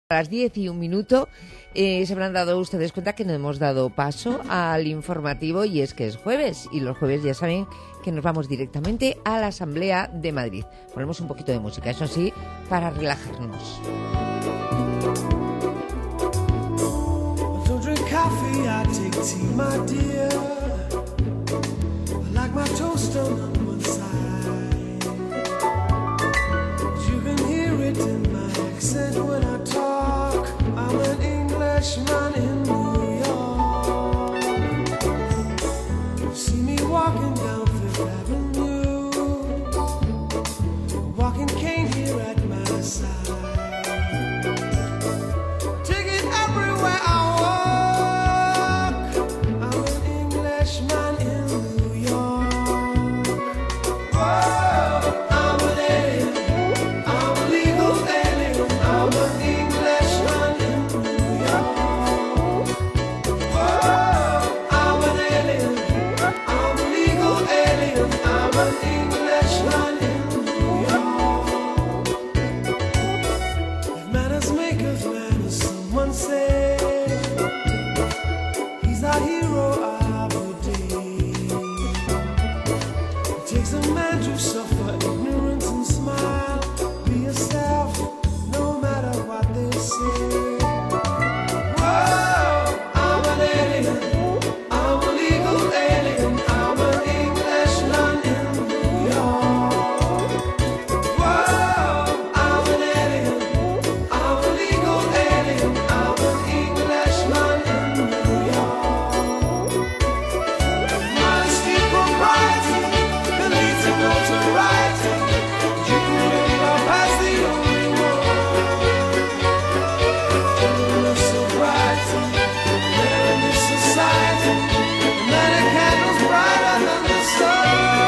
A las 10:01 se habrán dado ustedes cuenta que no hemos dado paso al informativo, y es que es jueves, y los jueves ya saben que nos vamos directamente a la Asamblea de Madrid. Ponemos un poquito de música, eso sí, para relajarnos. I'm an Englishman in New York. You see me walking down Fifth Avenue, walking cane here at my side. Take it everywhere I walk. I'm an Englishman in New York. Whoa, I'm an alien. I'm a legal alien. I'm an Englishman in New York. Whoa, I'm an alien. I'm a legal alien. I'm an Englishman in New York. If manners make us manners, someone say he's our hero of the day. It takes a man to suffer ignorance and smile. Be yourself, no matter what they say. Whoa, I'm an alien. I'm a legal alien. I'm an Englishman in New York. Whoa, I'm an alien. I'm a legal alien. I'm an Englishman in New York. Modesty, propriety, can lead to notoriety. You really are past the only one. In the sobriety, there in this society, many candles brighter than the sun.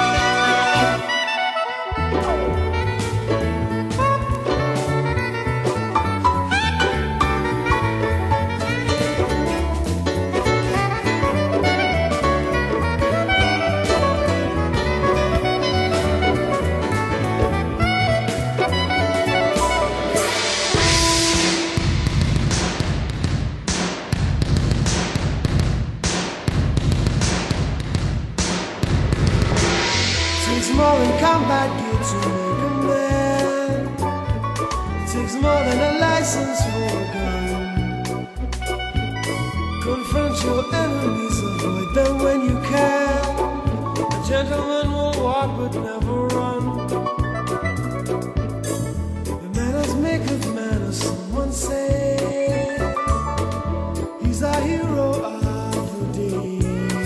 Takes more than combat gear to make a man. It takes more than a license for a gun. Confront your enemies, avoid them when you can. A gentleman will walk but never run. The manners make of manners, someone say. He's our hero of the day.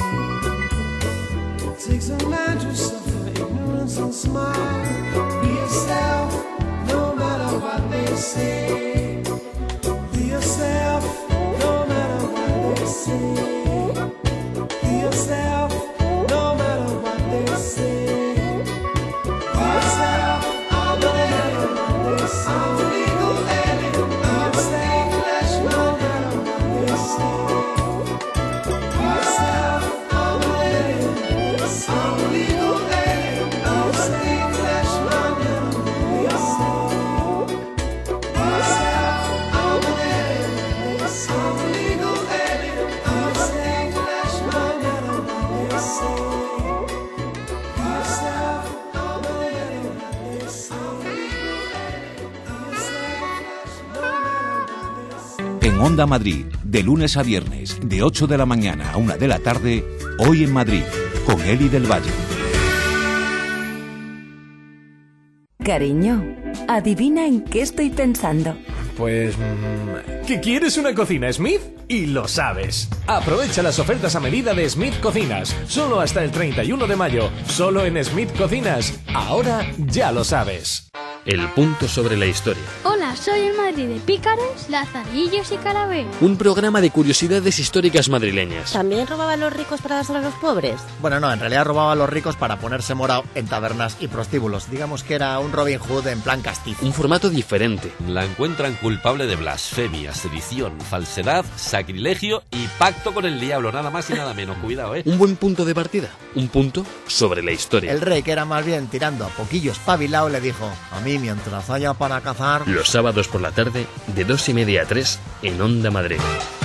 It takes a man to suffer ignorance and smile. Be yourself, no matter what they say. Be yourself, no matter what they say. Be yourself, no matter what they say. Be yourself, I'm an alien. I'm a legal alien. I'm an English, no matter what they say. Be yourself, I'm an alien. I'm a legal alien. I'm an English, no matter what they say. Be yourself, I'm an alien. I'm a legal alien. I'm an English, no matter what they say. Be yourself, I'm an alien. I'm a legal alien. En Onda Madrid, de lunes a viernes, de 8 de la mañana a 1 de la tarde, Hoy en Madrid, con Eli del Valle. Cariño, adivina en qué estoy pensando. Pues... ¿que quieres una cocina Smith? Y lo sabes. Aprovecha las ofertas a medida de Smith Cocinas. Solo hasta el 31 de mayo. Solo en Smith Cocinas. Ahora ya lo sabes. El punto sobre la historia. Hola, soy el Madrid de pícaros, lazarillos y calaveras. Un programa de curiosidades históricas madrileñas. ¿También robaban los ricos para dárselo a los pobres? Bueno, no, en realidad robaba a los ricos para ponerse morado en tabernas y prostíbulos. Digamos que era un Robin Hood en plan castizo. Un formato diferente. La encuentran culpable de blasfemia, sedición, falsedad, sacrilegio y pacto con el diablo, nada más y nada menos. Cuidado, ¿eh? Un buen punto de partida. Un punto sobre la historia. El rey, que era más bien tirando a poquillo espabilado, le dijo: a mí y mientras haya para cazar... Los sábados por la tarde, de 2:30 a 3, en Onda Madrid.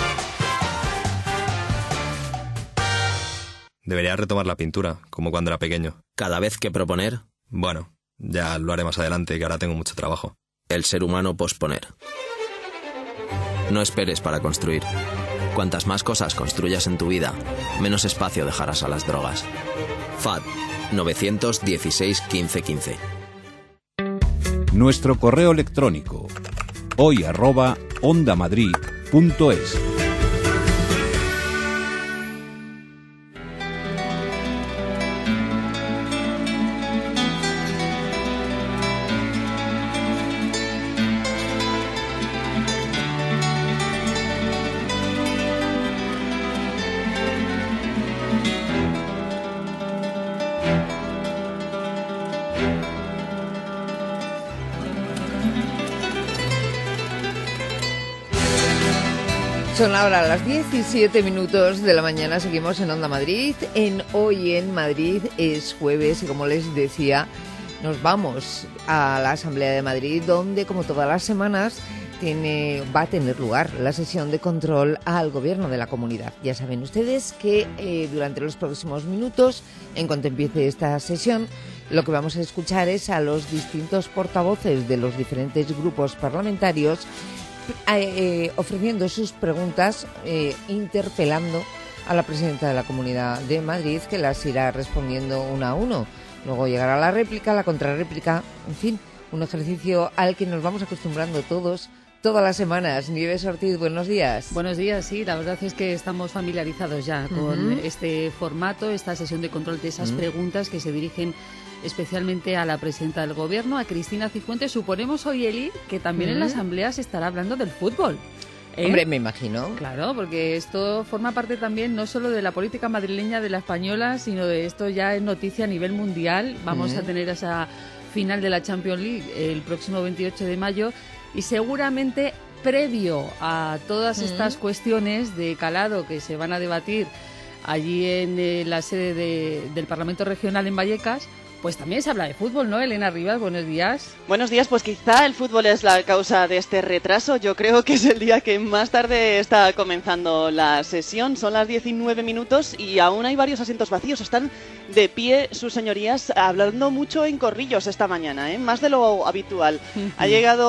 Debería retomar la pintura, como cuando era pequeño. ¿Cada vez que proponer? Bueno, ya lo haré más adelante, que ahora tengo mucho trabajo. El ser humano posponer. No esperes para construir. Cuantas más cosas construyas en tu vida, menos espacio dejarás a las drogas. FAD 916 1515. Nuestro correo electrónico hoy@ondamadrid.es. Son ahora las 17 minutos de la mañana, seguimos en Onda Madrid, Hoy en Madrid. Es jueves y, como les decía, nos vamos a la Asamblea de Madrid, donde, como todas las semanas, va a tener lugar la sesión de control al Gobierno de la Comunidad. Ya saben ustedes que durante los próximos minutos, en cuanto empiece esta sesión, lo que vamos a escuchar es a los distintos portavoces de los diferentes grupos parlamentarios ofreciendo sus preguntas, interpelando a la presidenta de la Comunidad de Madrid, que las irá respondiendo uno a uno. Luego llegará la réplica, la contrarréplica, en fin, un ejercicio al que nos vamos acostumbrando todas las semanas. Nieves Ortiz, buenos días. Buenos días, sí, la verdad es que estamos familiarizados ya con este formato, esta sesión de control de esas preguntas que se dirigen especialmente a la presidenta del Gobierno, a Cristina Cifuentes. Suponemos hoy, Eli, que también en la Asamblea se estará hablando del fútbol. Hombre, me imagino. Claro, porque esto forma parte también no solo de la política madrileña, de la española, sino de esto ya es noticia a nivel mundial. Vamos a tener esa final de la Champions League el próximo 28 de mayo y seguramente previo a todas estas cuestiones de calado que se van a debatir allí en la sede del Parlamento Regional en Vallecas, pues también se habla de fútbol, ¿no? Elena Rivas, buenos días. Buenos días, pues quizá el fútbol es la causa de este retraso. Yo creo que es el día que más tarde está comenzando la sesión. Son las 19 minutos y aún hay varios asientos vacíos. Están de pie sus señorías hablando mucho en corrillos esta mañana, más de lo habitual. Ha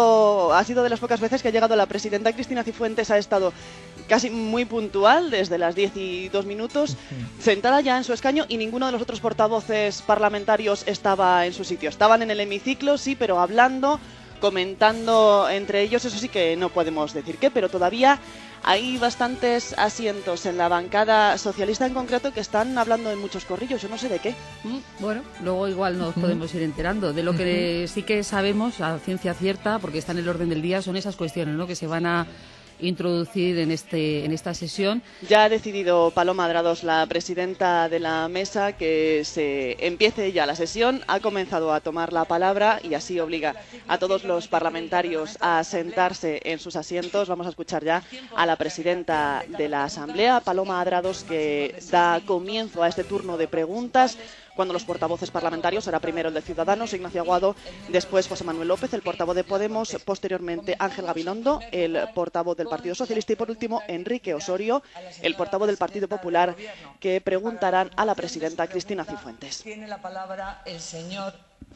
sido de las pocas veces que ha llegado la presidenta Cristina Cifuentes, ha estado casi muy puntual, desde las 10 y 2 minutos, sentada ya en su escaño, y ninguno de los otros portavoces parlamentarios estaba en su sitio. Estaban en el hemiciclo, sí, pero hablando, comentando entre ellos, eso sí que no podemos decir qué, pero todavía hay bastantes asientos en la bancada socialista en concreto que están hablando en muchos corrillos, yo no sé de qué. Bueno, luego igual nos podemos ir enterando. De lo que sí que sabemos, a ciencia cierta, porque está en el orden del día, son esas cuestiones, ¿no?, que se van a introducir en esta sesión. Ya ha decidido Paloma Adrados, la presidenta de la mesa, que se empiece ya la sesión. Ha comenzado a tomar la palabra y así obliga a todos los parlamentarios a sentarse en sus asientos. Vamos a escuchar ya a la presidenta de la Asamblea, Paloma Adrados, que da comienzo a este turno de preguntas, cuando los portavoces parlamentarios, será primero el de Ciudadanos, Ignacio Aguado, después José Manuel López, el portavoz de Podemos, posteriormente Ángel Gabilondo, el portavoz del Partido Socialista, y por último Enrique Osorio, el portavoz del Partido Popular, que preguntarán a la presidenta Cristina Cifuentes. Tiene la palabra el señor...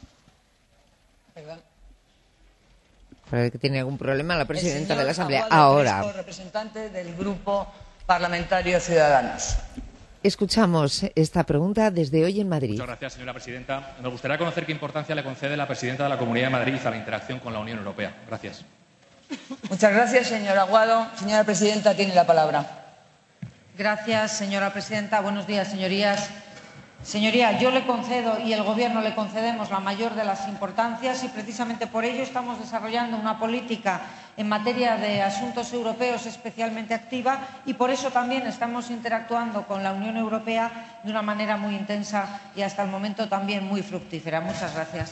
Perdón. Parece que tiene algún problema la presidenta de la Asamblea. Aguado, ahora. Representante del Grupo Parlamentario Ciudadanos. Escuchamos esta pregunta desde Hoy en Madrid. Muchas gracias, señora presidenta. Nos gustaría conocer qué importancia le concede la presidenta de la Comunidad de Madrid a la interacción con la Unión Europea. Gracias. Muchas gracias, señor Aguado. Señora presidenta, tiene la palabra. Gracias, señora presidenta. Buenos días, señorías. Señoría, yo le concedo y el Gobierno le concedemos la mayor de las importancias y precisamente por ello estamos desarrollando una política en materia de asuntos europeos especialmente activa y por eso también estamos interactuando con la Unión Europea de una manera muy intensa y hasta el momento también muy fructífera. Muchas gracias.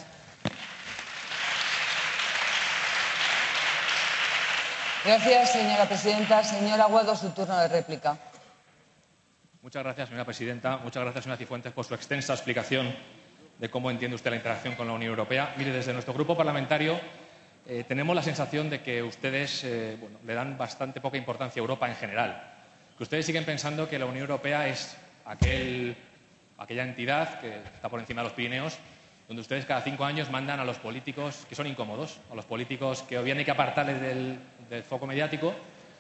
Gracias, señora presidenta. Señor Aguado, su turno de réplica. Muchas gracias, señora presidenta. Muchas gracias, señora Cifuentes, por su extensa explicación de cómo entiende usted la interacción con la Unión Europea. Mire, desde nuestro grupo parlamentario tenemos la sensación de que ustedes le dan bastante poca importancia a Europa en general. Que ustedes siguen pensando que la Unión Europea es aquella entidad que está por encima de los Pirineos, donde ustedes cada 5 años mandan a los políticos que son incómodos, a los políticos que o bien hay que apartarles del foco mediático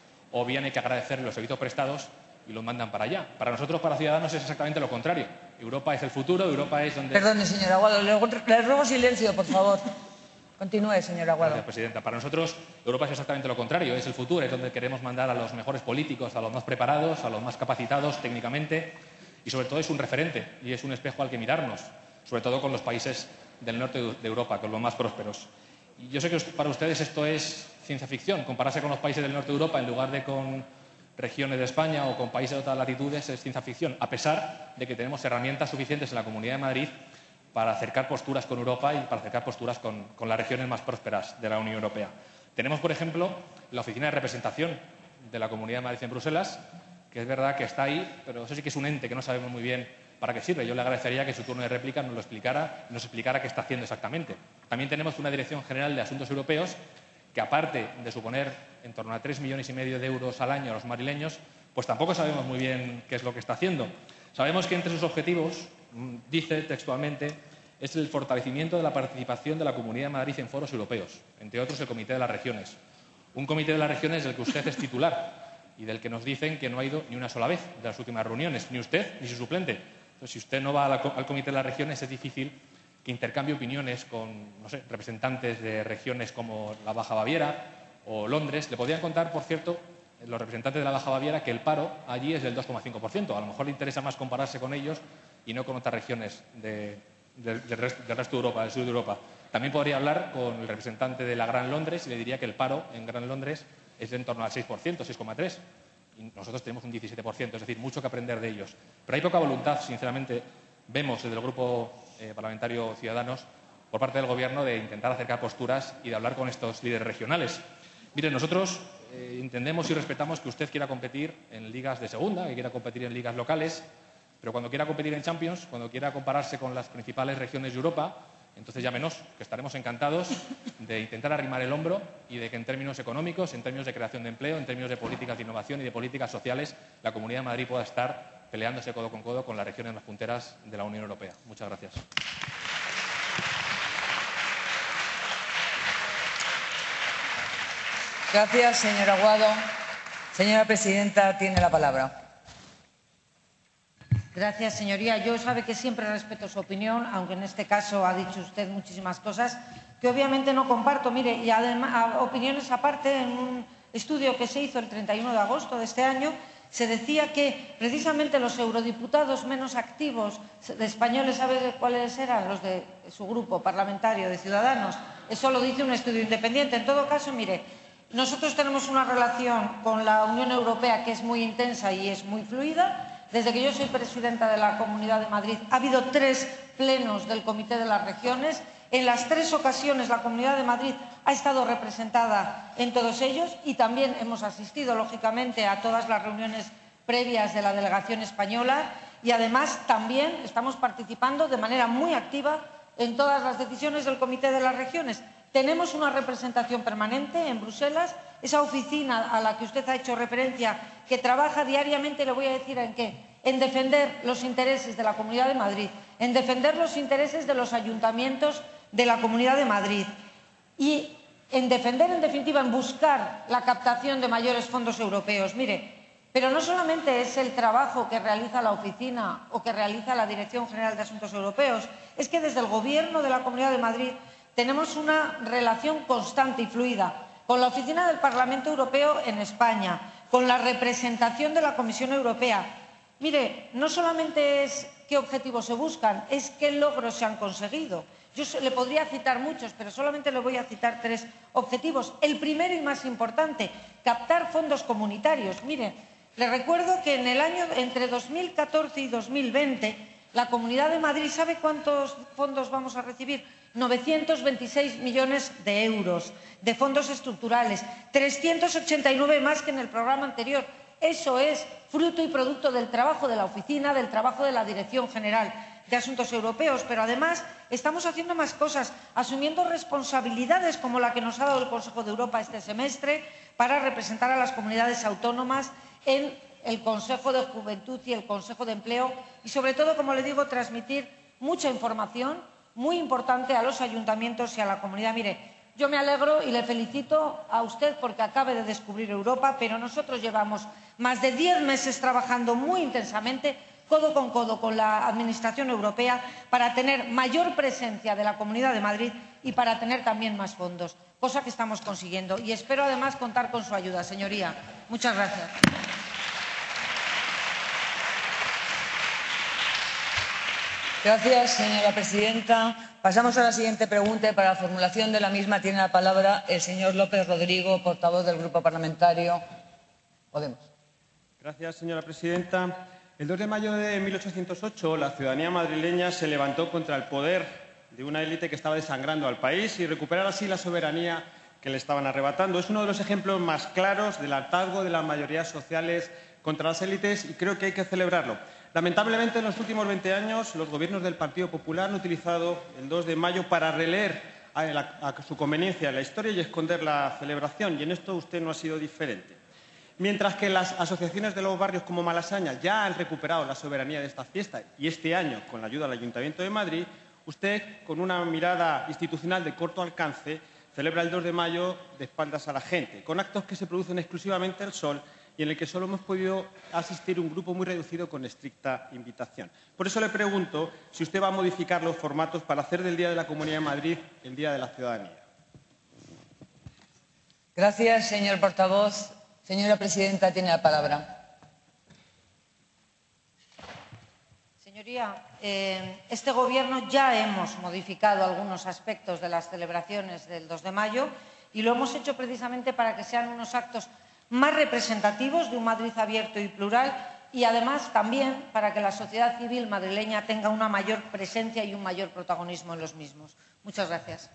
o bien hay que agradecerles los servicios prestados y los mandan para allá. Para nosotros, para Ciudadanos, es exactamente lo contrario. Europa es el futuro, Europa es donde... Perdone, señor Aguado, le ruego silencio, por favor. Continúe, señor Aguado. Gracias, presidenta. Para nosotros, Europa es exactamente lo contrario, es el futuro, es donde queremos mandar a los mejores políticos, a los más preparados, a los más capacitados técnicamente, y sobre todo es un referente y es un espejo al que mirarnos, sobre todo con los países del norte de Europa, con los más prósperos. Y yo sé que para ustedes esto es ciencia ficción, compararse con los países del norte de Europa en lugar de con regiones de España o con países de otras latitudes es ciencia ficción, a pesar de que tenemos herramientas suficientes en la Comunidad de Madrid para acercar posturas con Europa y para acercar posturas con las regiones más prósperas de la Unión Europea. Tenemos, por ejemplo, la Oficina de Representación de la Comunidad de Madrid en Bruselas, que es verdad que está ahí, pero eso sí que es un ente que no sabemos muy bien para qué sirve. Yo le agradecería que en su turno de réplica nos explicara qué está haciendo exactamente. También tenemos una Dirección General de Asuntos Europeos que, aparte de suponer en torno a 3,5 millones de euros al año a los madrileños, pues tampoco sabemos muy bien qué es lo que está haciendo. Sabemos que entre sus objetivos, dice textualmente, es el fortalecimiento de la participación de la Comunidad de Madrid en foros europeos, entre otros el Comité de las Regiones. Un Comité de las Regiones del que usted es titular y del que nos dicen que no ha ido ni una sola vez de las últimas reuniones, ni usted ni su suplente. Entonces, si usted no va al Comité de las Regiones, es difícil que intercambie opiniones con, no sé, representantes de regiones como la Baja Baviera o Londres. Le podrían contar, por cierto, los representantes de la Baja Baviera, que el paro allí es del 2,5%. A lo mejor le interesa más compararse con ellos y no con otras regiones del resto de Europa, del sur de Europa. También podría hablar con el representante de la Gran Londres y le diría que el paro en Gran Londres es de en torno al 6%, 6,3%. Y nosotros tenemos un 17%, es decir, mucho que aprender de ellos. Pero hay poca voluntad, sinceramente, vemos desde el Grupo Parlamentario Ciudadanos, por parte del Gobierno, de intentar acercar posturas y de hablar con estos líderes regionales. Miren, nosotros entendemos y respetamos que usted quiera competir en ligas de segunda, que quiera competir en ligas locales, pero cuando quiera competir en Champions, cuando quiera compararse con las principales regiones de Europa, entonces llámenos, que estaremos encantados de intentar arrimar el hombro y de que en términos económicos, en términos de creación de empleo, en términos de políticas de innovación y de políticas sociales, la Comunidad de Madrid pueda estar peleándose codo con codo con las regiones más punteras de la Unión Europea. Muchas gracias. Gracias, señor Aguado. Señora presidenta, tiene la palabra. Gracias, señoría. Yo sabe que siempre respeto su opinión, aunque en este caso ha dicho usted muchísimas cosas que obviamente no comparto. Mire, y además, opiniones aparte, en un estudio que se hizo el 31 de agosto de este año, se decía que precisamente los eurodiputados menos activos de españoles, ¿sabe cuáles eran? Los de su grupo parlamentario de Ciudadanos. Eso lo dice un estudio independiente. En todo caso, mire, nosotros tenemos una relación con la Unión Europea que es muy intensa y es muy fluida. Desde que yo soy presidenta de la Comunidad de Madrid ha habido 3 plenos del Comité de las Regiones. En las 3 ocasiones la Comunidad de Madrid ha estado representada en todos ellos y también hemos asistido, lógicamente, a todas las reuniones previas de la delegación española y además también estamos participando de manera muy activa en todas las decisiones del Comité de las Regiones. Tenemos una representación permanente en Bruselas, esa oficina a la que usted ha hecho referencia, que trabaja diariamente, le voy a decir en qué, en defender los intereses de la Comunidad de Madrid, en defender los intereses de los ayuntamientos de la Comunidad de Madrid y en defender, en definitiva, en buscar la captación de mayores fondos europeos. Mire, pero no solamente es el trabajo que realiza la oficina o que realiza la Dirección General de Asuntos Europeos, es que desde el Gobierno de la Comunidad de Madrid tenemos una relación constante y fluida con la Oficina del Parlamento Europeo en España, con la representación de la Comisión Europea. Mire, no solamente es qué objetivos se buscan, es qué logros se han conseguido. Yo le podría citar muchos, pero solamente le voy a citar 3 objetivos. El primero y más importante, captar fondos comunitarios. Mire, le recuerdo que en el año entre 2014 y 2020, la Comunidad de Madrid, ¿sabe cuántos fondos vamos a recibir? 926 millones de euros de fondos estructurales, 389 más que en el programa anterior. Eso es fruto y producto del trabajo de la oficina, del trabajo de la Dirección General. de Asuntos Europeos, pero además estamos haciendo más cosas, asumiendo responsabilidades como la que nos ha dado el Consejo de Europa este semestre para representar a las comunidades autónomas en el Consejo de Juventud y el Consejo de Empleo y, sobre todo, como le digo, transmitir mucha información muy importante a los ayuntamientos y a la comunidad. Mire, yo me alegro y le felicito a usted porque acabe de descubrir Europa, pero nosotros llevamos más de 10 meses trabajando muy intensamente, codo con la Administración Europea, para tener mayor presencia de la Comunidad de Madrid y para tener también más fondos, cosa que estamos consiguiendo. Y espero, además, contar con su ayuda, señoría. Muchas gracias. Gracias, señora presidenta. Pasamos a la siguiente pregunta. Para la formulación de la misma tiene la palabra el señor López Rodrigo, portavoz del Grupo Parlamentario Podemos. Gracias, señora presidenta. El 2 de mayo de 1808, la ciudadanía madrileña se levantó contra el poder de una élite que estaba desangrando al país y recuperar así la soberanía que le estaban arrebatando. Es uno de los ejemplos más claros del hartazgo de las mayorías sociales contra las élites y creo que hay que celebrarlo. Lamentablemente, en los últimos 20 años, los gobiernos del Partido Popular han utilizado el 2 de mayo para releer a su conveniencia la historia y esconder la celebración, y en esto usted no ha sido diferente. Mientras que las asociaciones de los barrios como Malasaña ya han recuperado la soberanía de esta fiesta y este año, con la ayuda del Ayuntamiento de Madrid, usted, con una mirada institucional de corto alcance, celebra el 2 de mayo de espaldas a la gente, con actos que se producen exclusivamente al sol y en el que solo hemos podido asistir un grupo muy reducido con estricta invitación. Por eso le pregunto si usted va a modificar los formatos para hacer del Día de la Comunidad de Madrid el Día de la Ciudadanía. Gracias, señor portavoz. Señora presidenta, tiene la palabra. Señoría, este Gobierno ya hemos modificado algunos aspectos de las celebraciones del 2 de mayo y lo hemos hecho precisamente para que sean unos actos más representativos de un Madrid abierto y plural y, además, también para que la sociedad civil madrileña tenga una mayor presencia y un mayor protagonismo en los mismos. Muchas gracias.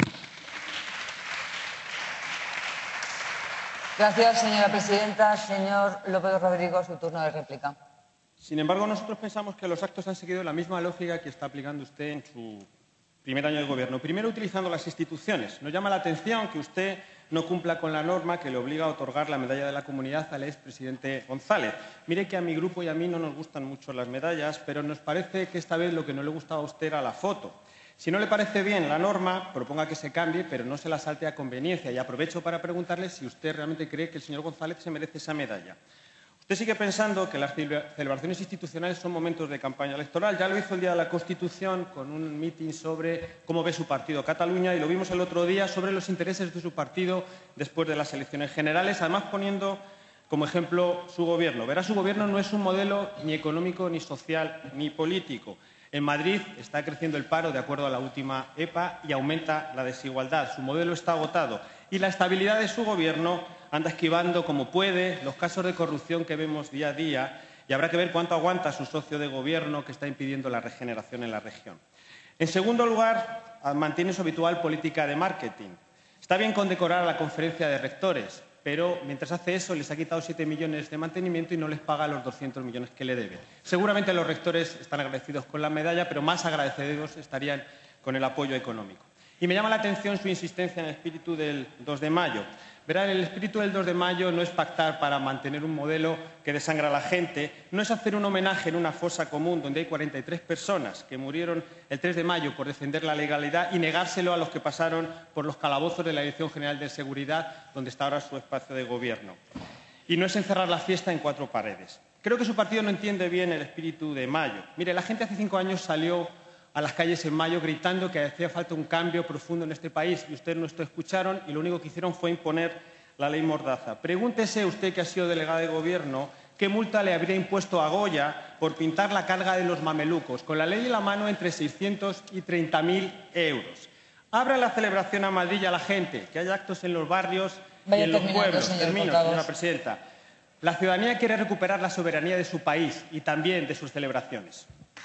Gracias, señora presidenta. Señor López Rodrigo, su turno de réplica. Sin embargo, nosotros pensamos que los actos han seguido la misma lógica que está aplicando usted en su primer año de Gobierno. Primero, utilizando las instituciones. Nos llama la atención que usted no cumpla con la norma que le obliga a otorgar la medalla de la Comunidad al expresidente González. Mire que a mi grupo y a mí no nos gustan mucho las medallas, pero nos parece que esta vez lo que no le gustaba a usted era la foto. Si no le parece bien la norma, proponga que se cambie, pero no se la salte a conveniencia. Y aprovecho para preguntarle si usted realmente cree que el señor González se merece esa medalla. Usted sigue pensando que las celebraciones institucionales son momentos de campaña electoral. Ya lo hizo el día de la Constitución con un mitin sobre cómo ve su partido Cataluña y lo vimos el otro día sobre los intereses de su partido después de las elecciones generales, además poniendo como ejemplo su gobierno. Verá, su gobierno no es un modelo ni económico, ni social, ni político. En Madrid está creciendo el paro de acuerdo a la última EPA y aumenta la desigualdad. Su modelo está agotado y la estabilidad de su gobierno anda esquivando como puede los casos de corrupción que vemos día a día y habrá que ver cuánto aguanta su socio de gobierno que está impidiendo la regeneración en la región. En segundo lugar, mantiene su habitual política de marketing. Está bien condecorar a la conferencia de rectores, pero mientras hace eso les ha quitado 7 millones de mantenimiento y no les paga los 200 millones que le debe. Seguramente los rectores están agradecidos con la medalla, pero más agradecidos estarían con el apoyo económico. Y me llama la atención su insistencia en el espíritu del 2 de mayo. Verá, el espíritu del 2 de mayo no es pactar para mantener un modelo que desangra a la gente, no es hacer un homenaje en una fosa común donde hay 43 personas que murieron el 3 de mayo por defender la legalidad y negárselo a los que pasaron por los calabozos de la Dirección General de Seguridad, donde está ahora su espacio de gobierno. Y no es encerrar la fiesta en 4 paredes. Creo que su partido no entiende bien el espíritu de mayo. Mire, la gente hace 5 años salió a las calles en mayo gritando que hacía falta un cambio profundo en este país y ustedes no lo escucharon y lo único que hicieron fue imponer la ley Mordaza. Pregúntese usted, que ha sido delegada de gobierno, qué multa le habría impuesto a Goya por pintar la carga de los mamelucos, con la ley en la mano, entre 600 y 30.000 euros. Abra la celebración a Madrid y a la gente, que haya actos en los barrios y en los pueblos. Termino, señora presidenta. La ciudadanía quiere recuperar la soberanía de su país y también de sus celebraciones.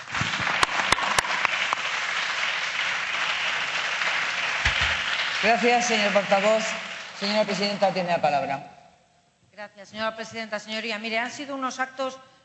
Gracias, señor portavoz. Señora presidenta, tiene la palabra. Gracias, señora presidenta. Señoría, mire, han sido unos actos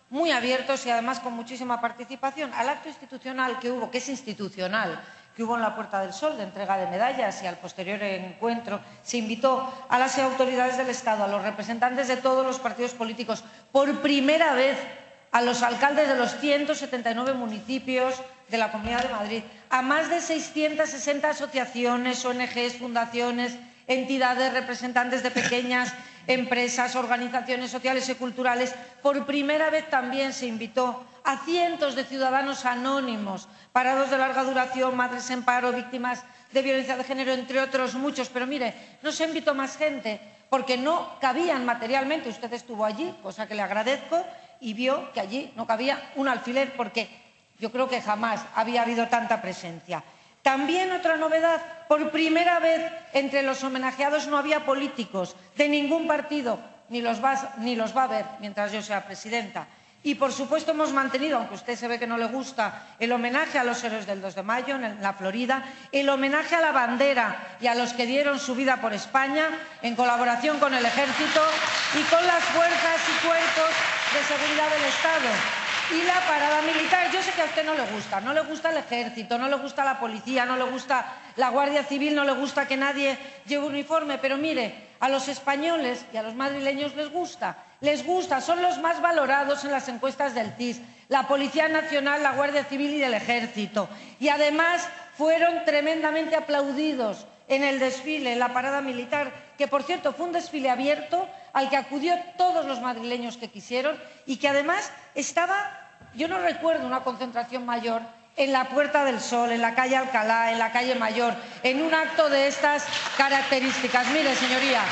muy abiertos y además con muchísima participación. Al acto institucional que hubo, que es institucional, que hubo en la Puerta del Sol de entrega de medallas y al posterior encuentro, se invitó a las autoridades del Estado, a los representantes de todos los partidos políticos, por primera vez a los alcaldes de los 179 municipios de la Comunidad de Madrid, a más de 660 asociaciones, ONGs, fundaciones, entidades, representantes de pequeñas empresas, organizaciones sociales y culturales. Por primera vez también se invitó a cientos de ciudadanos anónimos, parados de larga duración, madres en paro, víctimas de violencia de género, entre otros muchos. Pero mire, no se invitó más gente porque no cabían materialmente. Usted estuvo allí, cosa que le agradezco, y vio que allí no cabía un alfiler, porque yo creo que jamás había habido tanta presencia. También otra novedad, por primera vez entre los homenajeados no había políticos de ningún partido, ni los va a haber mientras yo sea presidenta. Y, por supuesto, hemos mantenido, aunque usted se ve que no le gusta, el homenaje a los héroes del 2 de mayo en la Florida, el homenaje a la bandera y a los que dieron su vida por España, en colaboración con el Ejército y con las fuerzas y cuerpos de seguridad del Estado. Y la parada militar. Yo sé que a usted no le gusta el Ejército, no le gusta la policía, no le gusta la Guardia Civil, no le gusta que nadie lleve uniforme, pero mire, a los españoles y a los madrileños les gusta, son los más valorados en las encuestas del CIS, la Policía Nacional, la Guardia Civil y el Ejército. Y además fueron tremendamente aplaudidos en el desfile, en la parada militar, que por cierto fue un desfile abierto al que acudió todos los madrileños que quisieron y que además estaba, yo no recuerdo una concentración mayor, en la Puerta del Sol, en la calle Alcalá, en la calle Mayor, en un acto de estas características. Mire, señoría,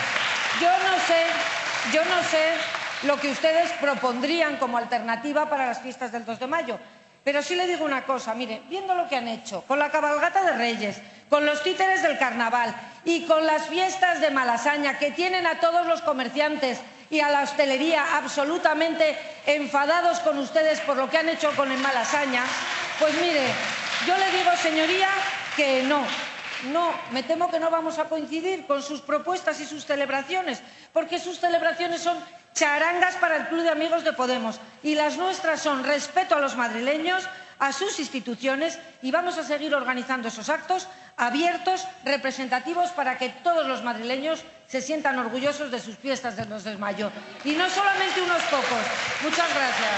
yo no sé lo que ustedes propondrían como alternativa para las fiestas del 2 de mayo, pero sí le digo una cosa, mire, viendo lo que han hecho con la cabalgata de Reyes, con los títeres del Carnaval y con las fiestas de Malasaña, que tienen a todos los comerciantes y a la hostelería absolutamente enfadados con ustedes por lo que han hecho con el Malasaña, pues mire, yo le digo, señoría, que no, me temo que no vamos a coincidir con sus propuestas y sus celebraciones, porque sus celebraciones son charangas para el Club de Amigos de Podemos y las nuestras son respeto a los madrileños, a sus instituciones, y vamos a seguir organizando esos actos abiertos, representativos, para que todos los madrileños se sientan orgullosos de sus fiestas del 2 de mayo. Y no solamente unos pocos. Muchas gracias.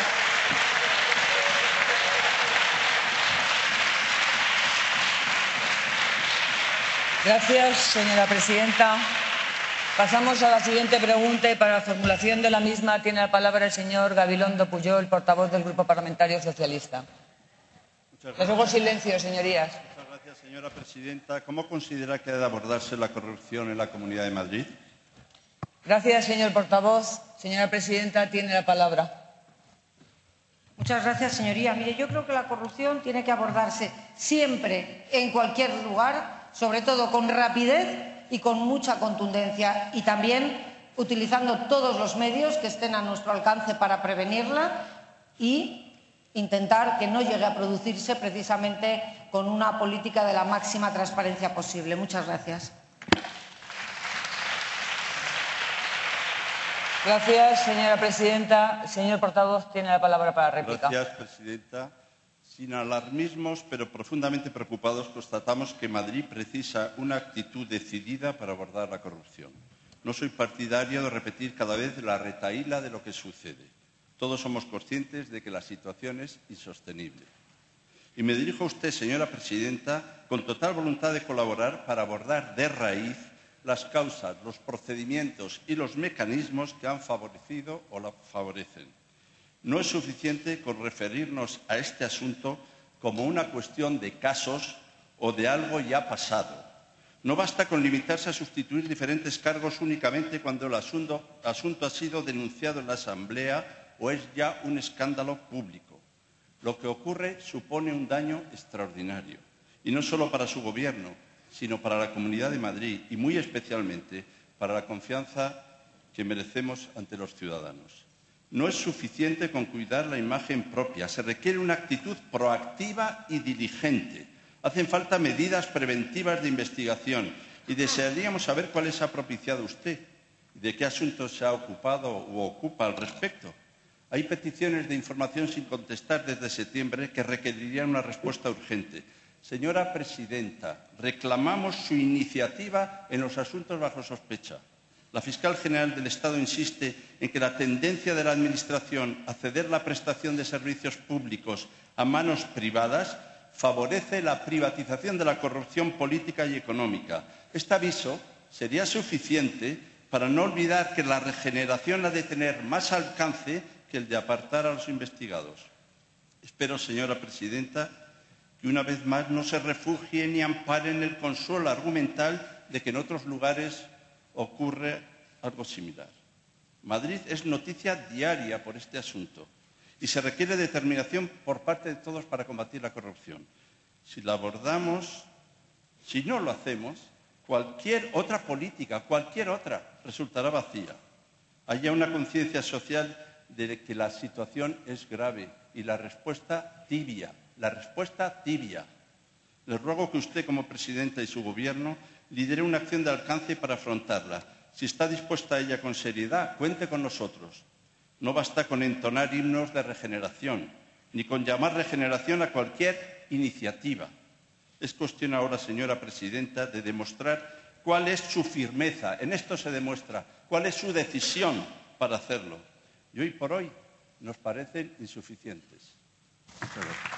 Gracias, señora presidenta. Pasamos a la siguiente pregunta y para la formulación de la misma tiene la palabra el señor Gabilondo Pujol, portavoz del Grupo Parlamentario Socialista. Les ruego silencio, señorías. Muchas gracias, señora presidenta. ¿Cómo considera que ha de abordarse la corrupción en la Comunidad de Madrid? Gracias, señor portavoz. Señora presidenta, tiene la palabra. Muchas gracias, señoría. Mire, yo creo que la corrupción tiene que abordarse siempre, en cualquier lugar, sobre todo con rapidez y con mucha contundencia, y también utilizando todos los medios que estén a nuestro alcance para prevenirla y intentar que no llegue a producirse precisamente con una política de la máxima transparencia posible. Muchas gracias. Gracias, señora presidenta. Señor portavoz, tiene la palabra para la réplica. Gracias, presidenta. Sin alarmismos, pero profundamente preocupados, constatamos que Madrid precisa una actitud decidida para abordar la corrupción. No soy partidario de repetir cada vez la retahíla de lo que sucede. Todos somos conscientes de que la situación es insostenible. Y me dirijo a usted, señora presidenta, con total voluntad de colaborar para abordar de raíz las causas, los procedimientos y los mecanismos que han favorecido o la favorecen. No es suficiente con referirnos a este asunto como una cuestión de casos o de algo ya pasado. No basta con limitarse a sustituir diferentes cargos únicamente cuando el asunto ha sido denunciado en la Asamblea o es ya un escándalo público. Lo que ocurre supone un daño extraordinario, y no solo para su Gobierno, sino para la Comunidad de Madrid y muy especialmente para la confianza que merecemos ante los ciudadanos. No es suficiente con cuidar la imagen propia, se requiere una actitud proactiva y diligente. Hacen falta medidas preventivas de investigación y desearíamos saber cuáles ha propiciado usted y de qué asuntos se ha ocupado o ocupa al respecto. Hay peticiones de información sin contestar desde septiembre que requerirían una respuesta urgente. Señora presidenta, reclamamos su iniciativa en los asuntos bajo sospecha. La fiscal general del Estado insiste en que la tendencia de la Administración a ceder la prestación de servicios públicos a manos privadas favorece la privatización de la corrupción política y económica. Este aviso sería suficiente para no olvidar que la regeneración ha de tener más alcance que el de apartar a los investigados. Espero, señora presidenta, que una vez más no se refugie ni ampare en el consuelo argumental de que en otros lugares ocurre algo similar. Madrid es noticia diaria por este asunto y se requiere determinación por parte de todos para combatir la corrupción. Si la abordamos, si no lo hacemos, cualquier otra política, cualquier otra, resultará vacía. Haya una conciencia social de que la situación es grave y la respuesta tibia. Les ruego que usted, como presidenta, y su Gobierno lidere una acción de alcance para afrontarla. Si está dispuesta a ella con seriedad, cuente con nosotros. No basta con entonar himnos de regeneración, ni con llamar regeneración a cualquier iniciativa. Es cuestión ahora, señora presidenta, de demostrar cuál es su firmeza. En esto se demuestra cuál es su decisión para hacerlo. Y hoy por hoy nos parecen insuficientes. Muchas gracias.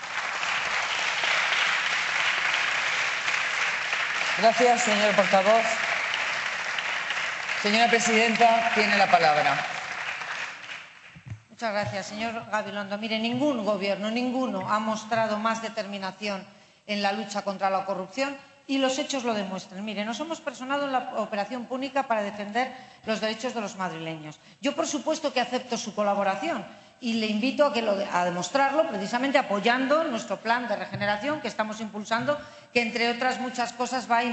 Gracias, señor portavoz. Señora presidenta, tiene la palabra. Muchas gracias, señor Gabilondo. Mire, ningún gobierno, ninguno, ha mostrado más determinación en la lucha contra la corrupción y los hechos lo demuestran. Mire, nos hemos personado en la operación Púnica para defender los derechos de los madrileños. Yo, por supuesto, que acepto su colaboración y le invito a demostrarlo precisamente apoyando nuestro plan de regeneración que estamos impulsando, que entre otras muchas cosas va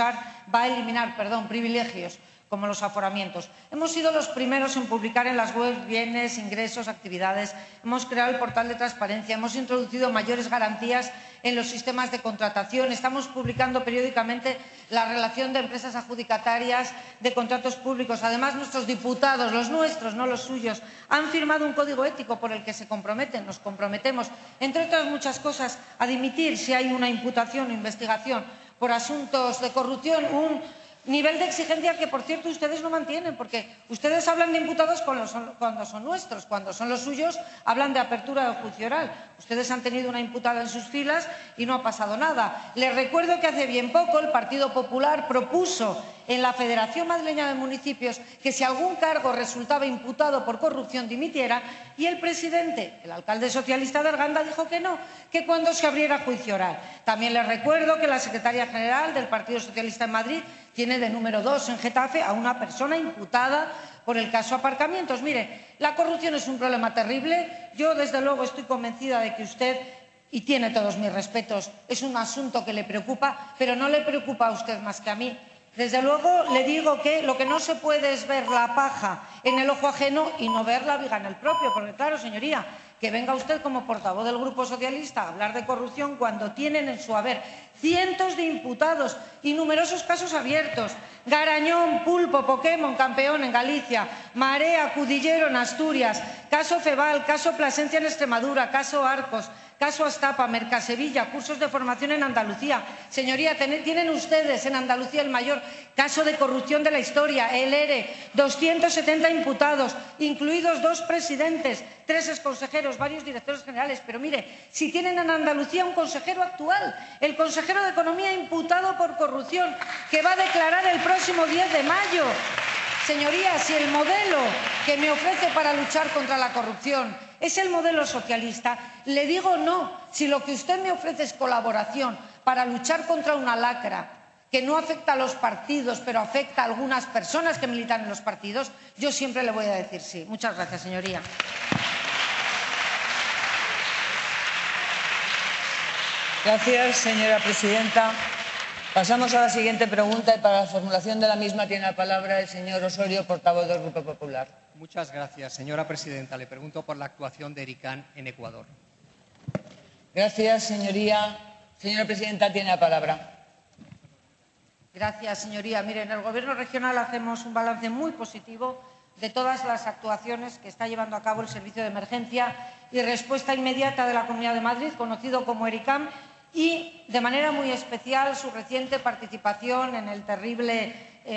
a eliminar privilegios como los aforamientos. Hemos sido los primeros en publicar en las webs bienes, ingresos, actividades. Hemos creado el portal de transparencia. Hemos introducido mayores garantías en los sistemas de contratación. Estamos publicando periódicamente la relación de empresas adjudicatarias de contratos públicos. Además, nuestros diputados, los nuestros, no los suyos, han firmado un código ético por el que se comprometen, nos comprometemos, entre otras muchas cosas, a dimitir si hay una imputación o investigación por asuntos de corrupción, un nivel de exigencia que, por cierto, ustedes no mantienen, porque ustedes hablan de imputados cuando son nuestros, cuando son los suyos hablan de apertura del juicio oral. Ustedes han tenido una imputada en sus filas y no ha pasado nada. Les recuerdo que hace bien poco el Partido Popular propuso en la Federación Madrileña de Municipios que si algún cargo resultaba imputado por corrupción dimitiera, y el presidente, el alcalde socialista de Arganda, dijo que no, que cuando se abriera juicio oral. También les recuerdo que la secretaria general del Partido Socialista en Madrid tiene de número 2 en Getafe a una persona imputada por el caso aparcamientos. Mire, la corrupción es un problema terrible. Yo, desde luego, estoy convencida de que usted, y tiene todos mis respetos, es un asunto que le preocupa, pero no le preocupa a usted más que a mí. Desde luego, le digo que lo que no se puede es ver la paja en el ojo ajeno y no ver la viga en el propio, porque claro, señoría, que venga usted como portavoz del Grupo Socialista a hablar de corrupción cuando tienen en su haber cientos de imputados y numerosos casos abiertos. Garañón, Pulpo, Pokémon, Campeón en Galicia, Marea, Cudillero en Asturias, caso Feval, caso Plasencia en Extremadura, caso Arcos, caso Astapa, Mercasevilla, cursos de formación en Andalucía. Señoría, tienen ustedes en Andalucía el mayor caso de corrupción de la historia, el ERE, 270 imputados, incluidos 2 presidentes, 3 exconsejeros, varios directores generales. Pero mire, si tienen en Andalucía un consejero actual, el consejero de Economía imputado por corrupción, que va a declarar el próximo 10 de mayo. Señorías, si el modelo que me ofrece para luchar contra la corrupción es el modelo socialista, le digo no. Si lo que usted me ofrece es colaboración para luchar contra una lacra que no afecta a los partidos, pero afecta a algunas personas que militan en los partidos, yo siempre le voy a decir sí. Muchas gracias, señoría. Gracias, señora presidenta. Pasamos a la siguiente pregunta y para la formulación de la misma tiene la palabra el señor Osorio, portavoz del Grupo Popular. Muchas gracias, señora presidenta. Le pregunto por la actuación de Ericán en Ecuador. Gracias, señoría. Señora presidenta, tiene la palabra. Gracias, señoría. Mire, en el Gobierno regional hacemos un balance muy positivo de todas las actuaciones que está llevando a cabo el Servicio de Emergencia y Respuesta Inmediata de la Comunidad de Madrid, conocido como ERICAM, y de manera muy especial su reciente participación en el terrible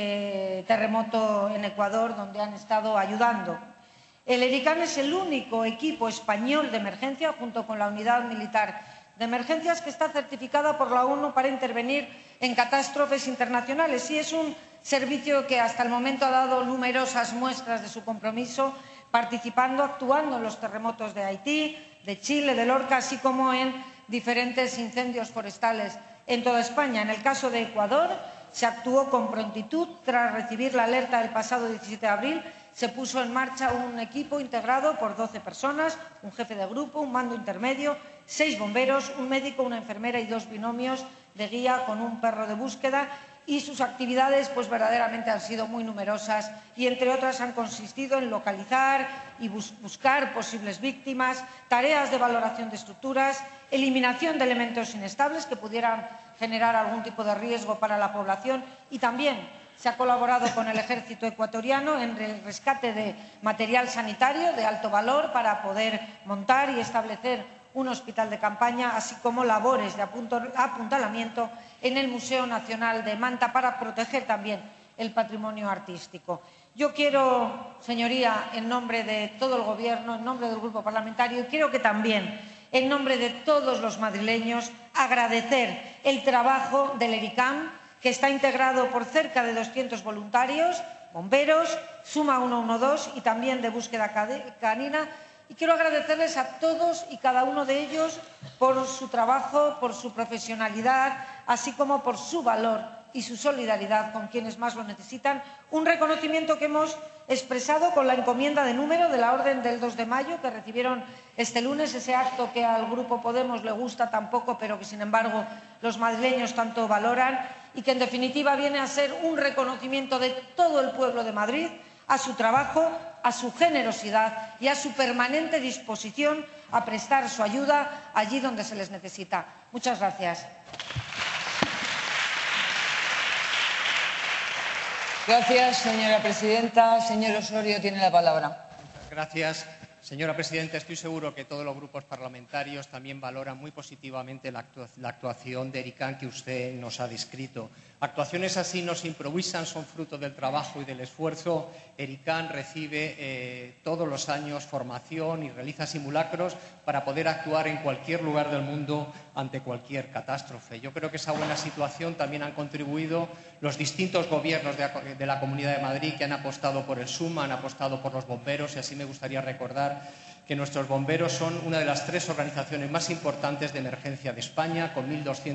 terremoto en Ecuador, donde han estado ayudando. El ERICAM es el único equipo español de emergencia, junto con la Unidad Militar de Emergencias, que está certificada por la ONU para intervenir en catástrofes internacionales, y es un servicio que hasta el momento ha dado numerosas muestras de su compromiso, participando, actuando en los terremotos de Haití, de Chile, de Lorca, así como en diferentes incendios forestales en toda España. En el caso de Ecuador, se actuó con prontitud. Tras recibir la alerta del pasado 17 de abril, se puso en marcha un equipo integrado por 12 personas, un jefe de grupo, un mando intermedio, 6 bomberos, un médico, una enfermera y 2 binomios de guía con un perro de búsqueda, y sus actividades pues verdaderamente han sido muy numerosas y, entre otras, han consistido en localizar y buscar posibles víctimas, tareas de valoración de estructuras, eliminación de elementos inestables que pudieran generar algún tipo de riesgo para la población, y también se ha colaborado con el ejército ecuatoriano en el rescate de material sanitario de alto valor para poder montar y establecer un hospital de campaña, así como labores de apuntalamiento en el Museo Nacional de Manta para proteger también el patrimonio artístico. Yo quiero, señoría, en nombre de todo el Gobierno, en nombre del Grupo Parlamentario, y creo que también en nombre de todos los madrileños, agradecer el trabajo del ERICAM, que está integrado por cerca de 200 voluntarios, bomberos, Suma 112 y también de búsqueda canina. Y quiero agradecerles a todos y cada uno de ellos por su trabajo, por su profesionalidad, así como por su valor y su solidaridad con quienes más lo necesitan. Un reconocimiento que hemos expresado con la encomienda de número de la Orden del 2 de mayo, que recibieron este lunes, ese acto que al Grupo Podemos le gusta tan poco, pero que, sin embargo, los madrileños tanto valoran, y que, en definitiva, viene a ser un reconocimiento de todo el pueblo de Madrid a su trabajo, a su generosidad y a su permanente disposición a prestar su ayuda allí donde se les necesita. Muchas gracias. Gracias, señora presidenta. Señor Osorio tiene la palabra. Gracias. Señora presidenta, estoy seguro que todos los grupos parlamentarios también valoran muy positivamente la actuación de ERICAM que usted nos ha descrito. Actuaciones así no se improvisan, son fruto del trabajo y del esfuerzo. ERICAM recibe todos los años formación y realiza simulacros para poder actuar en cualquier lugar del mundo ante cualquier catástrofe. Yo creo que esa buena situación también han contribuido los distintos gobiernos de la Comunidad de Madrid, que han apostado por el SUMA, han apostado por los bomberos, y así me gustaría recordar que nuestros bomberos son una de las 3 organizaciones más importantes de emergencia de España, con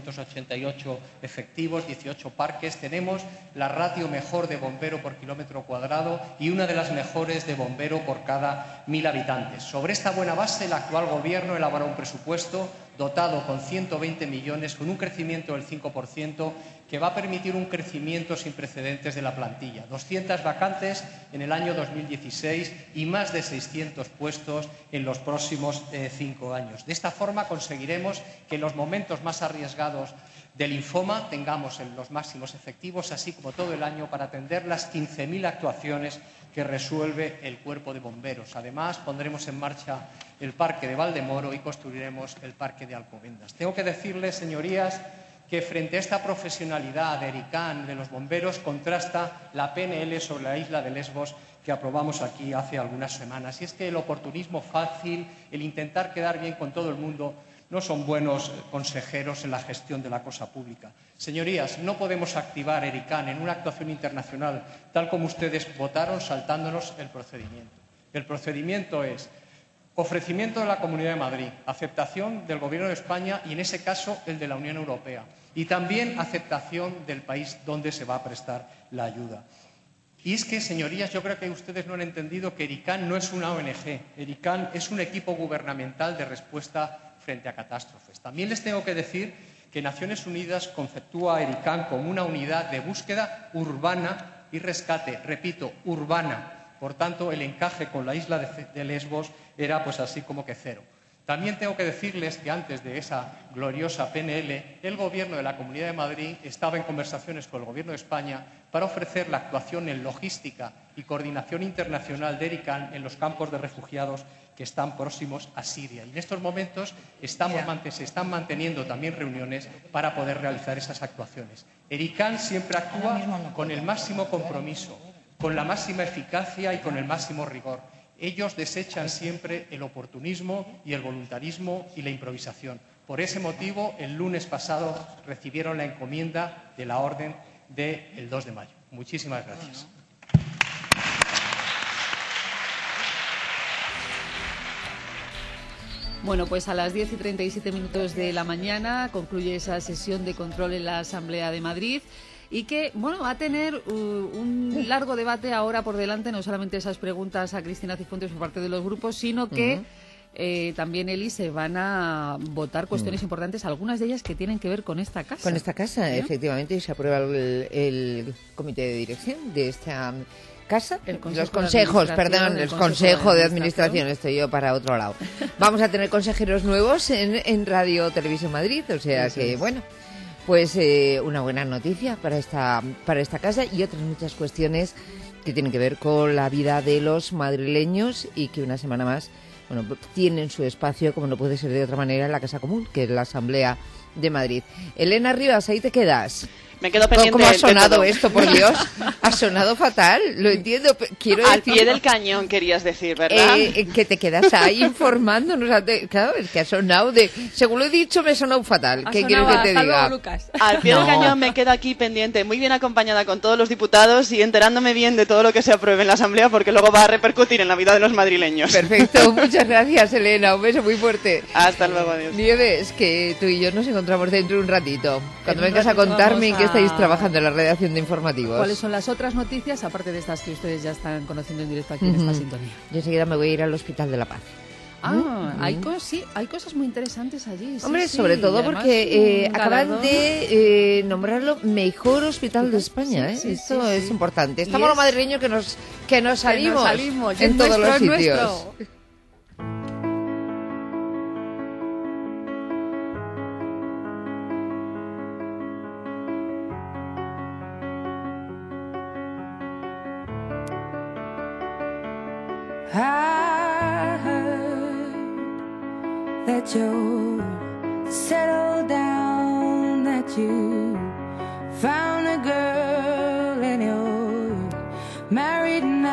1.288 efectivos, 18 parques. Tenemos la ratio mejor de bombero por kilómetro cuadrado y una de las mejores de bombero por cada 1.000 habitantes. Sobre esta buena base, el actual Gobierno elabora un presupuesto dotado con 120 millones, con un crecimiento del 5%, que va a permitir un crecimiento sin precedentes de la plantilla. 200 vacantes en el año 2016 y más de 600 puestos en los próximos 5 años. De esta forma conseguiremos que en los momentos más arriesgados del linfoma tengamos los máximos efectivos, así como todo el año, para atender las 15.000 actuaciones que resuelve el Cuerpo de Bomberos. Además, pondremos en marcha el Parque de Valdemoro y construiremos el Parque de Alcobendas. Tengo que decirles, señorías, que frente a esta profesionalidad de ERICAM, de los bomberos, contrasta la PNL sobre la isla de Lesbos que aprobamos aquí hace algunas semanas. Y es que el oportunismo fácil, el intentar quedar bien con todo el mundo, no son buenos consejeros en la gestión de la cosa pública. Señorías, no podemos activar ERICAM en una actuación internacional tal como ustedes votaron, saltándonos el procedimiento. El procedimiento es ofrecimiento de la Comunidad de Madrid, aceptación del Gobierno de España y, en ese caso, el de la Unión Europea, y también aceptación del país donde se va a prestar la ayuda. Y es que, señorías, yo creo que ustedes no han entendido que ERICAM no es una ONG. ERICAM es un equipo gubernamental de respuesta frente a catástrofes. También les tengo que decir que Naciones Unidas conceptúa a ERICAM como una unidad de búsqueda urbana y rescate, repito, urbana. Por tanto, el encaje con la isla de Lesbos era pues así como que cero. También tengo que decirles que antes de esa gloriosa PNL, el Gobierno de la Comunidad de Madrid estaba en conversaciones con el Gobierno de España para ofrecer la actuación en logística y coordinación internacional de ERICAN en los campos de refugiados que están próximos a Siria. Y en estos momentos se están manteniendo también reuniones para poder realizar esas actuaciones. ERICAN siempre actúa con el máximo compromiso, con la máxima eficacia y con el máximo rigor. Ellos desechan siempre el oportunismo y el voluntarismo y la improvisación. Por ese motivo, el lunes pasado recibieron la encomienda de la Orden del 2 de mayo. Muchísimas gracias. Bueno, pues a las 10:37 de la mañana concluye esa sesión de control en la Asamblea de Madrid y que, bueno, va a tener un largo debate ahora por delante, no solamente esas preguntas a Cristina Cifuentes por parte de los grupos, sino que también, Eli, se van a votar cuestiones importantes, algunas de ellas que tienen que ver con esta casa. Con esta casa, efectivamente, y se aprueba el comité de dirección de esta casa, los consejos, perdón, el consejo de administración, estoy yo para otro lado. Vamos a tener consejeros nuevos en Radio Televisión Madrid, o sea que, bueno, pues una buena noticia para esta casa y otras muchas cuestiones que tienen que ver con la vida de los madrileños y que una semana más, bueno, tienen su espacio, como no puede ser de otra manera, en la Casa Común, que es la Asamblea de Madrid. Elena Rivas, ahí te quedas. Me quedo pendiente. ¿Cómo ha sonado esto, por Dios? Ha sonado fatal, lo entiendo. Quiero Al decir, pie del cañón querías decir, ¿verdad? Que te quedas ahí informándonos. Claro, es que ha sonado según lo he dicho, me ha sonado fatal. ¿Qué quieres que te diga? Al pie del cañón me quedo aquí pendiente, muy bien acompañada con todos los diputados y enterándome bien de todo lo que se apruebe en la Asamblea, porque luego va a repercutir en la vida de los madrileños. Perfecto, muchas gracias, Elena. Un beso muy fuerte. Hasta luego, adiós. Nieves, que tú y yo nos encontramos dentro de un ratito. Cuando vengas a contarme en qué estáis trabajando en la redacción de informativos. ¿Cuáles son las otras noticias, aparte de estas que ustedes ya están conociendo en directo aquí en esta sintonía? Yo enseguida me voy a ir al Hospital de la Paz. Hay cosas muy interesantes allí. Hombre, sobre todo porque acaban de nombrarlo mejor hospital de España. Esto es importante. Estamos los madrileños que nos salimos en todos los sitios. I heard that you're settled down, that you found a girl and you're married now.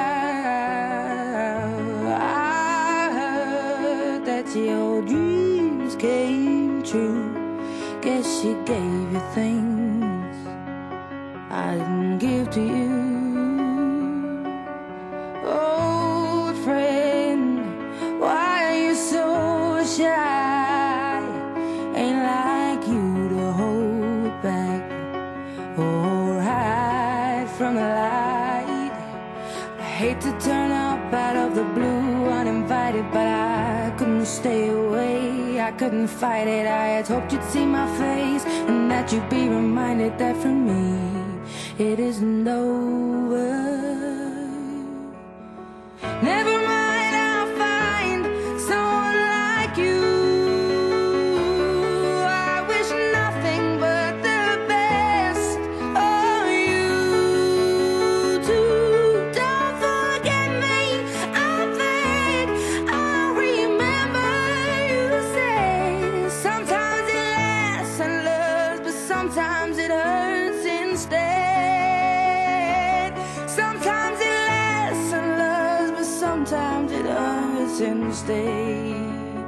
I heard that your dreams came true. Guess she gave you things I didn't give to you. To turn up out of the blue uninvited, but I couldn't stay away, I couldn't fight it. I had hoped you'd see my face and that you'd be reminded that for me it isn't over. Never mind, I'll find someone like you. I wish nothing but the best of you too. Sometimes it hurts instead. Sometimes it lasts and loves, but sometimes it hurts instead.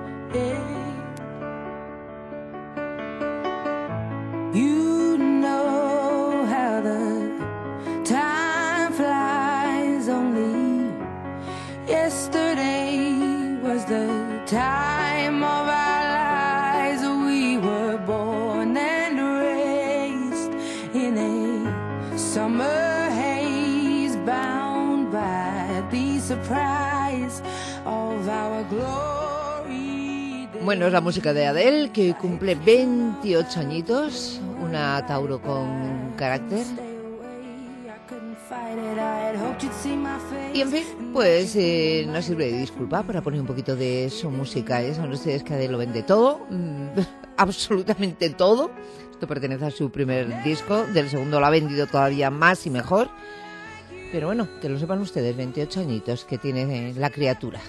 You know how the time flies. Only yesterday was the time of our lives. We were born and raised in a summer haze, bound by the surprise of our glory. Bueno, es la música de Adele, que hoy cumple 28 añitos, una Tauro con carácter. Y en fin, pues nos sirve de disculpa para poner un poquito de su música. Ya saben ustedes que Adele lo vende todo, absolutamente todo. Esto pertenece a su primer disco, del segundo lo ha vendido todavía más y mejor. Pero bueno, que lo sepan ustedes, 28 añitos que tiene la criatura.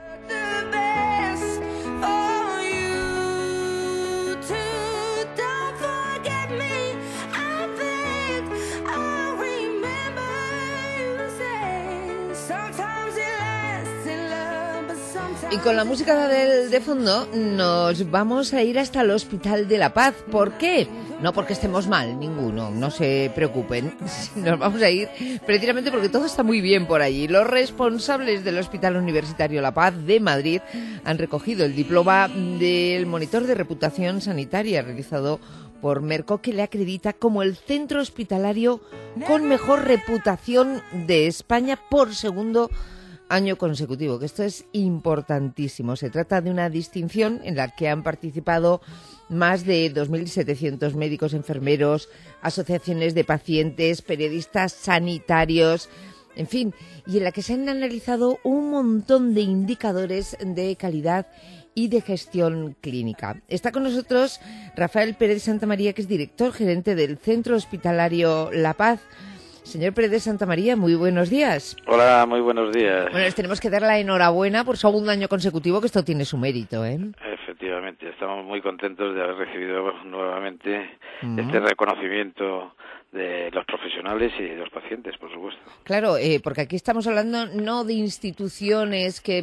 Y con la música de fondo nos vamos a ir hasta el Hospital de la Paz. ¿Por qué? No porque estemos mal, ninguno, no se preocupen. Nos vamos a ir precisamente porque todo está muy bien por allí. Los responsables del Hospital Universitario La Paz de Madrid han recogido el diploma del monitor de reputación sanitaria realizado por Merco, que le acredita como el centro hospitalario con mejor reputación de España por segundo año consecutivo, que esto es importantísimo. Se trata de una distinción en la que han participado más de 2.700 médicos, enfermeros, asociaciones de pacientes, periodistas sanitarios, en fin, y en la que se han analizado un montón de indicadores de calidad y de gestión clínica. Está con nosotros Rafael Pérez Santamaría, que es director gerente del Centro Hospitalario La Paz. Señor Pérez de Santamaría, muy buenos días. Hola, muy buenos días. Bueno, les tenemos que dar la enhorabuena por segundo año consecutivo, que esto tiene su mérito, ¿eh? Efectivamente, estamos muy contentos de haber recibido nuevamente este reconocimiento de los profesionales y de los pacientes, por supuesto. Claro, porque aquí estamos hablando no de instituciones que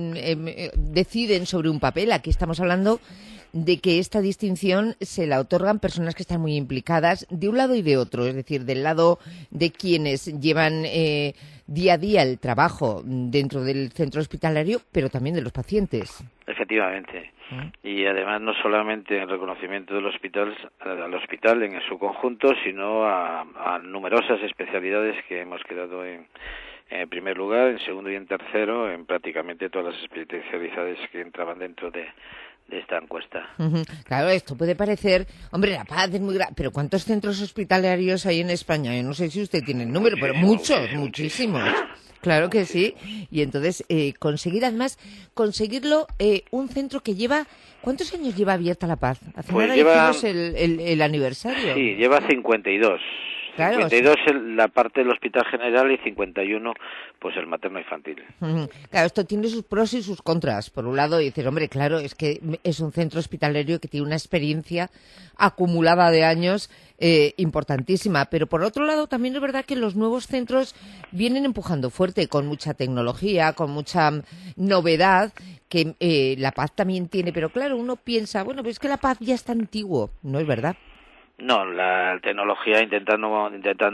deciden sobre un papel, aquí estamos hablando de que esta distinción se la otorgan personas que están muy implicadas de un lado y de otro, es decir, del lado de quienes llevan día a día el trabajo dentro del centro hospitalario, pero también de los pacientes. Efectivamente. Y además no solamente en reconocimiento del hospital, al hospital en su conjunto, sino a numerosas especialidades que hemos quedado en primer lugar, en segundo y en tercero, en prácticamente todas las especialidades que entraban dentro de esta encuesta. Claro, esto puede parecer, hombre, La Paz es muy grande, pero ¿cuántos centros hospitalarios hay en España? Yo no sé si usted tiene el número, pero muchísimos. Claro que sí. Y entonces, conseguirlo, un centro que lleva, ¿cuántos años lleva abierta La Paz? Hace nada hicimos el aniversario. Sí, lleva 52. Claro, 52 la parte del Hospital General y 51 pues el materno-infantil. Claro, esto tiene sus pros y sus contras. Por un lado, dices, hombre, claro, es que es un centro hospitalario que tiene una experiencia acumulada de años importantísima. Pero por otro lado, también es verdad que los nuevos centros vienen empujando fuerte, con mucha tecnología, con mucha novedad, que La Paz también tiene. Pero claro, uno piensa, bueno, pues es que La Paz ya está antiguo, ¿no es verdad? No, la tecnología intentamos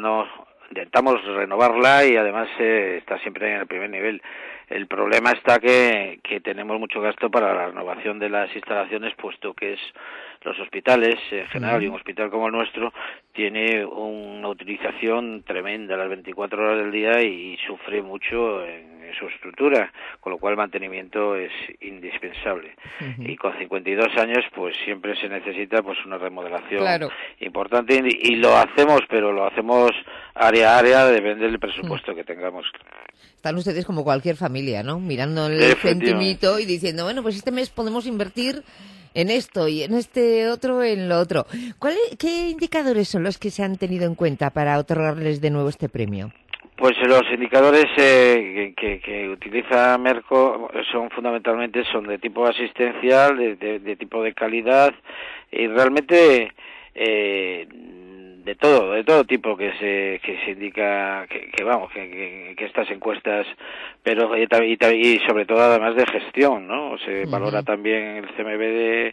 renovarla y además está siempre en el primer nivel. El problema está que tenemos mucho gasto para la renovación de las instalaciones, puesto que es los hospitales en general, y un hospital como el nuestro tiene una utilización tremenda las 24 horas del día y sufre mucho en su estructura, con lo cual el mantenimiento es indispensable. Y con 52 años pues siempre se necesita pues una remodelación importante y lo hacemos, pero lo hacemos área a área, depende del presupuesto que tengamos. Están ustedes como cualquier familia, ¿no? Mirando el centimito y diciendo, bueno, pues este mes podemos invertir en esto y en este otro, en lo otro. ¿Qué indicadores son los que se han tenido en cuenta para otorgarles de nuevo este premio? Pues los indicadores que utiliza Merco son fundamentalmente de tipo asistencial, de tipo de calidad y realmente de todo tipo que se indica que estas encuestas, pero y sobre todo además de gestión, ¿no? Se valora también el CMB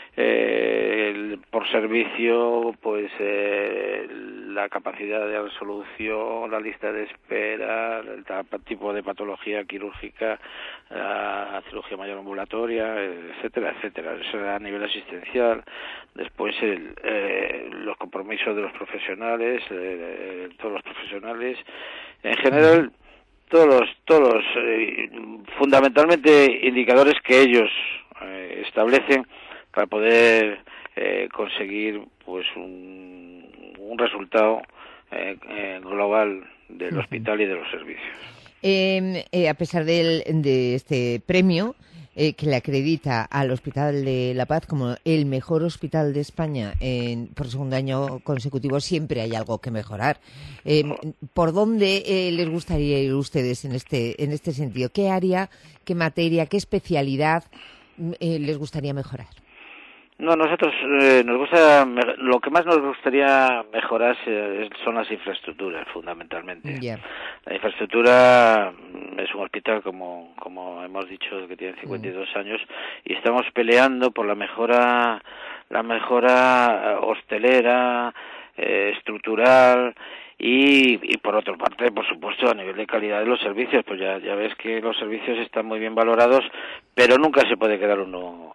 por servicio, pues la capacidad de resolución, la lista de espera, el tipo de patología quirúrgica, la cirugía mayor ambulatoria, etcétera. Eso a nivel asistencial. Después los compromisos de los profesionales, todos los profesionales, en general todos los fundamentalmente indicadores que ellos establecen para poder conseguir pues un resultado global del hospital y de los servicios. A pesar de este premio, que le acredita al Hospital de La Paz como el mejor hospital de España por segundo año consecutivo, siempre hay algo que mejorar. ¿Por dónde les gustaría ir ustedes en este sentido? ¿Qué área, qué materia, qué especialidad les gustaría mejorar? No, nosotros nos gusta, lo que más nos gustaría mejorar son las infraestructuras, fundamentalmente. Yeah. La infraestructura es un hospital, como hemos dicho, que tiene 52 años, y estamos peleando por la mejora hostelera, estructural, y por otra parte, por supuesto, a nivel de calidad de los servicios, pues ya ves que los servicios están muy bien valorados, pero nunca se puede quedar uno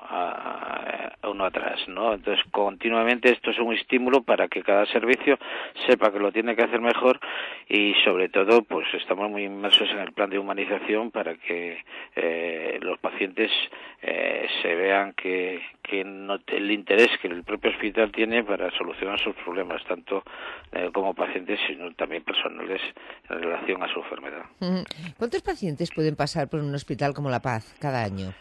atrás, ¿no? Entonces, continuamente esto es un estímulo para que cada servicio sepa que lo tiene que hacer mejor, y sobre todo, pues estamos muy inmersos en el plan de humanización para que los pacientes se vean que el interés que el propio hospital tiene para solucionar sus problemas, tanto como pacientes, sino también personales en relación a su enfermedad. ¿Cuántos pacientes pueden pasar por un hospital como La Paz cada año?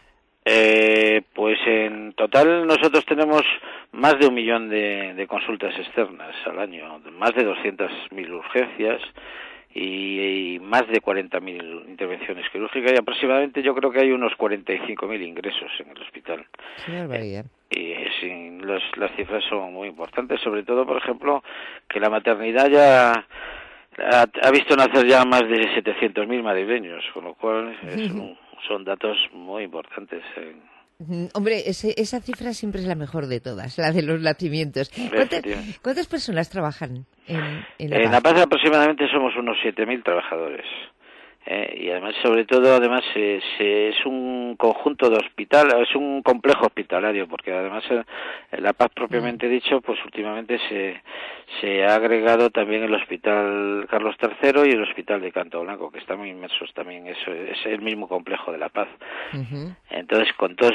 Pues en total nosotros tenemos más de 1 millón de consultas externas al año, más de 200.000 urgencias y más de 40.000 intervenciones quirúrgicas, y aproximadamente yo creo que hay unos 45.000 ingresos en el hospital. Qué barbaridad. Y las cifras son muy importantes, sobre todo, por ejemplo, que la maternidad ya ha visto nacer ya más de 700.000 madrileños, con lo cual son datos muy importantes. Hombre, esa cifra siempre es la mejor de todas, la de los nacimientos. ¿Cuántas personas trabajan en La Paz? En La Paz aproximadamente somos unos 7.000 trabajadores. Y además, sobre todo, es un conjunto de hospital, es un complejo hospitalario, porque además en La Paz propiamente dicho, pues últimamente se ha agregado también el Hospital Carlos III y el Hospital de Canto Blanco, que están muy inmersos también, eso es el mismo complejo de La Paz. Entonces, con todos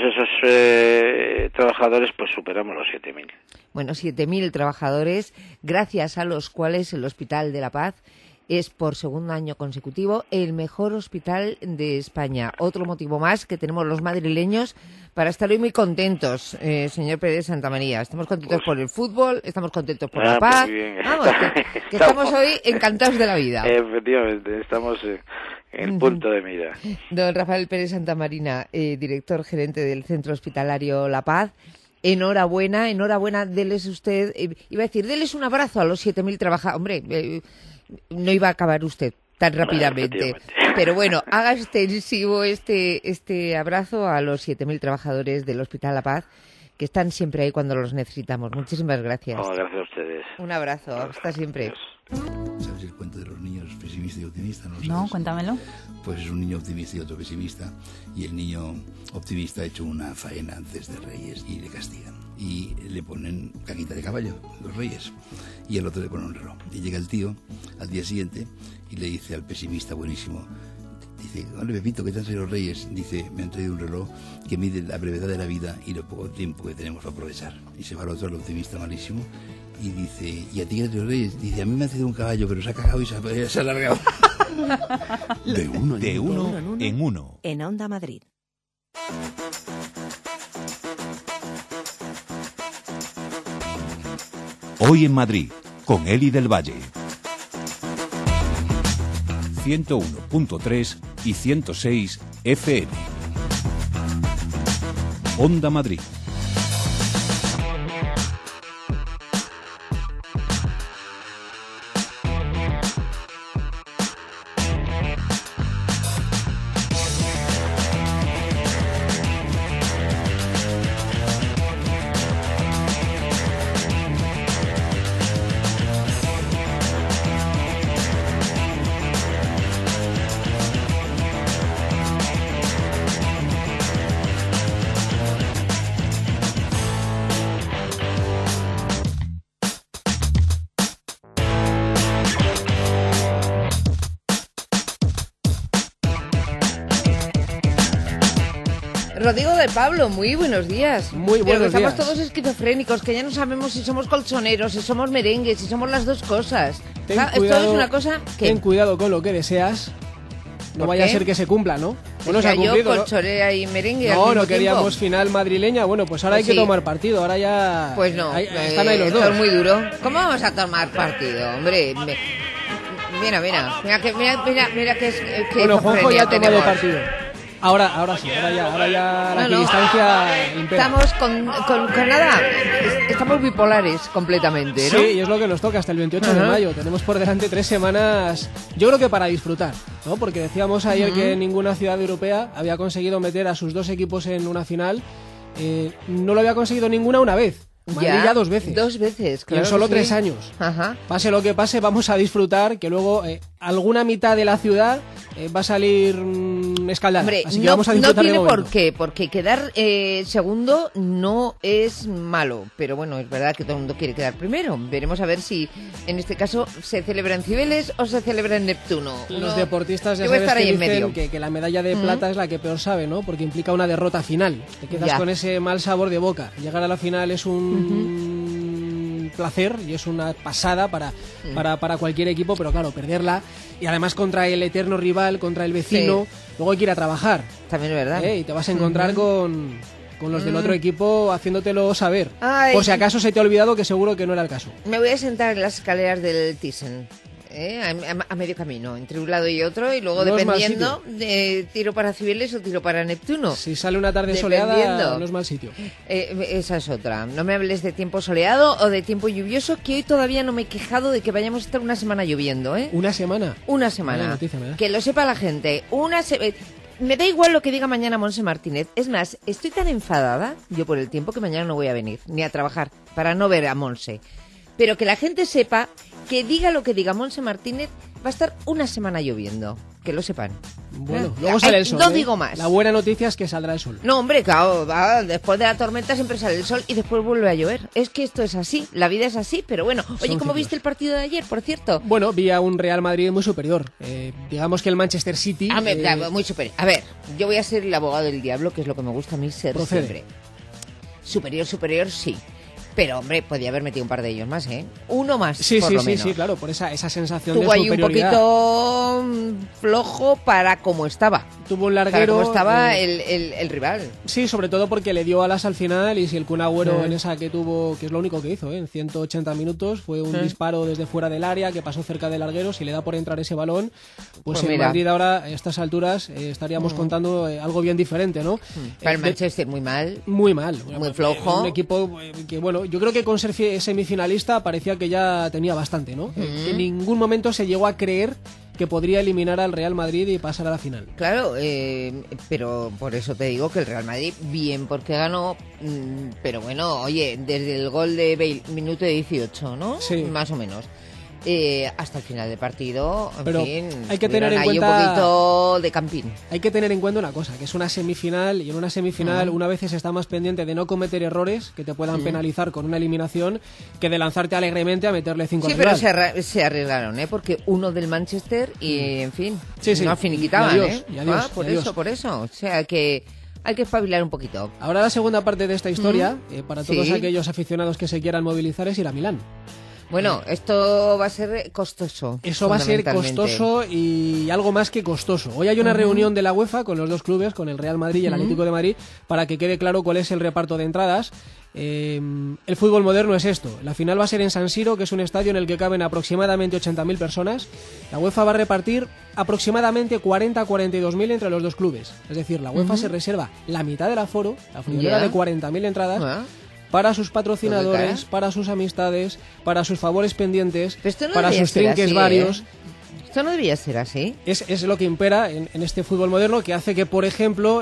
esos trabajadores, pues superamos los 7.000. Bueno, 7.000 trabajadores, gracias a los cuales el Hospital de La Paz es por segundo año consecutivo el mejor hospital de España. Otro motivo más que tenemos los madrileños para estar hoy muy contentos, señor Pérez Santamaría. Estamos contentos por el fútbol, estamos contentos por La Paz. Vamos, que estamos hoy encantados de la vida. Efectivamente, estamos en el punto de mira. Don Rafael Pérez Santamarina, director gerente del Centro Hospitalario La Paz. Enhorabuena, déles usted, iba a decir, déles un abrazo a los 7.000 trabajadores. Hombre, no iba a acabar usted tan rápidamente, pero bueno, haga extensivo este abrazo a los 7.000 trabajadores del Hospital La Paz, que están siempre ahí cuando los necesitamos. Muchísimas gracias. Gracias a ustedes. Un abrazo, hasta siempre. ¿Sabes el cuento de los niños pesimista y optimista? No, cuéntamelo. Pues es un niño optimista y otro pesimista, y el niño optimista ha hecho una faena antes de Reyes y le castigan. Y le ponen caquita de caballo, los Reyes, y al otro le ponen un reloj. Y llega el tío al día siguiente y le dice al pesimista buenísimo, dice, hombre Pepito, ¿qué te han traído los Reyes? Dice, me han traído un reloj que mide la brevedad de la vida y lo poco tiempo que tenemos para aprovechar. Y se va al otro, al optimista malísimo, y dice, ¿y a ti qué te han traído los Reyes? Dice, a mí me han traído un caballo, pero se ha cagado y se ha alargado. De uno en uno. En Onda Madrid. Hoy en Madrid, con Eli del Valle. 101.3 y 106 FM. Onda Madrid. Rodrigo de Pablo, muy buenos días. Muy buenos días. Estamos todos esquizofrénicos, que ya no sabemos si somos colchoneros, si somos merengues, si somos las dos cosas. Esto es una cosa que... Ten cuidado con lo que deseas, no vaya a ser que se cumpla, ¿no? Bueno, se ha cumplido, con ¿no? chorea y merengue al No, mismo no queríamos tiempo. final madrileña. Bueno, pues ahora Pues hay que sí. tomar partido. Ahora ya... Pues no, están ahí los dos. esto es muy duro. ¿Cómo vamos a tomar partido, hombre? Mira que es que Bueno, Juanjo ya ha tomado tenemos. partido. Ahora sí, ahora ya la No. equidistancia impera. Estamos con nada, estamos bipolares completamente, ¿no? Sí, y es lo que nos toca hasta el 28 de mayo. Tenemos por delante 3 semanas, yo creo que para disfrutar, ¿no? Porque decíamos ayer que ninguna ciudad europea había conseguido meter a sus 2 equipos en una final. No lo había conseguido ninguna una vez. Madrid ya 2 veces. 2 veces, claro. Y en solo que 3 sí. años. Ajá. Pase lo que pase, vamos a disfrutar, que luego alguna mitad de la ciudad va a salir escaldada. Hombre, Así que vamos a disfrutar tiene de momento. por qué, porque quedar segundo no es malo, pero bueno, es verdad que todo el mundo quiere quedar primero. Veremos a ver si en este caso se celebra en Cibeles o se celebra en Neptuno. Los deportistas ya yo voy a sabes estar que ahí en dicen medio. que la medalla de plata es la que peor sabe, ¿no? Porque implica una derrota final. Te quedas Ya. con ese mal sabor de boca. Llegar a la final es un placer y es una pasada para cualquier equipo, pero claro, perderla y además contra el eterno rival, contra el vecino, luego hay que ir a trabajar. También es verdad. Y te vas a encontrar con los del otro equipo haciéndotelo saber. Ay. Por si acaso se te ha olvidado, que seguro que no era el caso. Me voy a sentar en las escaleras del Thyssen. A medio camino, entre un lado y otro, y luego No es mal dependiendo de tiro para Cibeles o tiro para Neptuno. Si sale una tarde soleada, no es mal sitio. Esa es otra. No me hables de tiempo soleado o de tiempo lluvioso, que hoy todavía no me he quejado de que vayamos a estar una semana lloviendo, ¿eh? ¿Una semana? Una semana. Buena noticia, me da. Que lo sepa la gente. Me da igual lo que diga mañana Monse Martínez. Es más, estoy tan enfadada yo por el tiempo que mañana no voy a venir ni a trabajar para no ver a Monse. Pero que la gente sepa que diga lo que diga Monse Martínez, va a estar una semana lloviendo. Que lo sepan. Bueno, luego sale el sol. No digo más. La buena noticia es que saldrá el sol. No, hombre, claro, después de la tormenta siempre sale el sol y después vuelve a llover. Es que esto es así, la vida es así, pero bueno. Oye, ¿cómo ciclos. viste el partido de ayer, por cierto? Bueno, vi a un Real Madrid muy superior. Digamos que el Manchester City... Muy superior. A ver, yo voy a ser el abogado del diablo, que es lo que me gusta a mí ser siempre. Superior, sí. Pero, hombre, podía haber metido un par de ellos más, ¿eh? Uno más, por lo menos. Sí, claro, por esa sensación Tuvo de ahí superioridad. un poquito flojo para cómo estaba. Tuvo un larguero... Para cómo estaba el rival. Sí, sobre todo porque le dio alas al final y si el Kun Agüero en esa que tuvo, que es lo único que hizo, en 180 minutos, fue un disparo desde fuera del área que pasó cerca del larguero, si le da por entrar ese balón, pues en mira. Madrid ahora, a estas alturas, estaríamos contando algo bien diferente, ¿no? Para el Manchester muy mal. Muy mal. Muy flojo. Un equipo que, bueno, yo creo que con ser semifinalista parecía que ya tenía bastante, ¿no? Que en ningún momento se llegó a creer que podría eliminar al Real Madrid y pasar a la final. Claro, pero por eso te digo que el Real Madrid, bien porque ganó, pero bueno, oye, desde el gol de Bale, minuto 18, ¿no? Sí. Más o menos. Hasta el final del partido, en Pero fin, hay que tener en ahí cuenta un poquito de campín. Hay que tener en cuenta una cosa, que es una semifinal y en una semifinal una vez se está más pendiente de no cometer errores que te puedan penalizar con una eliminación que de lanzarte alegremente a meterle 5 Sí, al pero rival. se arriesgaron, ¿eh? Porque uno del Manchester y, en fin, Sí, no finiquitaban, y adiós, ¿eh? y adiós, Por y adiós. eso. O sea que hay que espabilar un poquito. Ahora la segunda parte de esta historia, para todos Sí. aquellos aficionados que se quieran movilizar, es ir a Milán. Bueno, esto va a ser costoso. Eso va a ser fundamentalmente. costoso y algo más que costoso. Hoy hay una reunión de la UEFA con los dos clubes, con el Real Madrid y el Atlético de Madrid, para que quede claro cuál es el reparto de entradas. El fútbol moderno es esto. La final va a ser en San Siro, que es un estadio en el que caben aproximadamente 80.000 personas. La UEFA va a repartir aproximadamente 40-42.000 entre los dos clubes. Es decir, la UEFA se reserva la mitad del aforo, la friolera de 40.000 entradas, para sus patrocinadores, para sus amistades, para sus favores pendientes, para sus trinques varios. Esto no debía ser así. Es lo que impera en este fútbol moderno, que hace que, por ejemplo,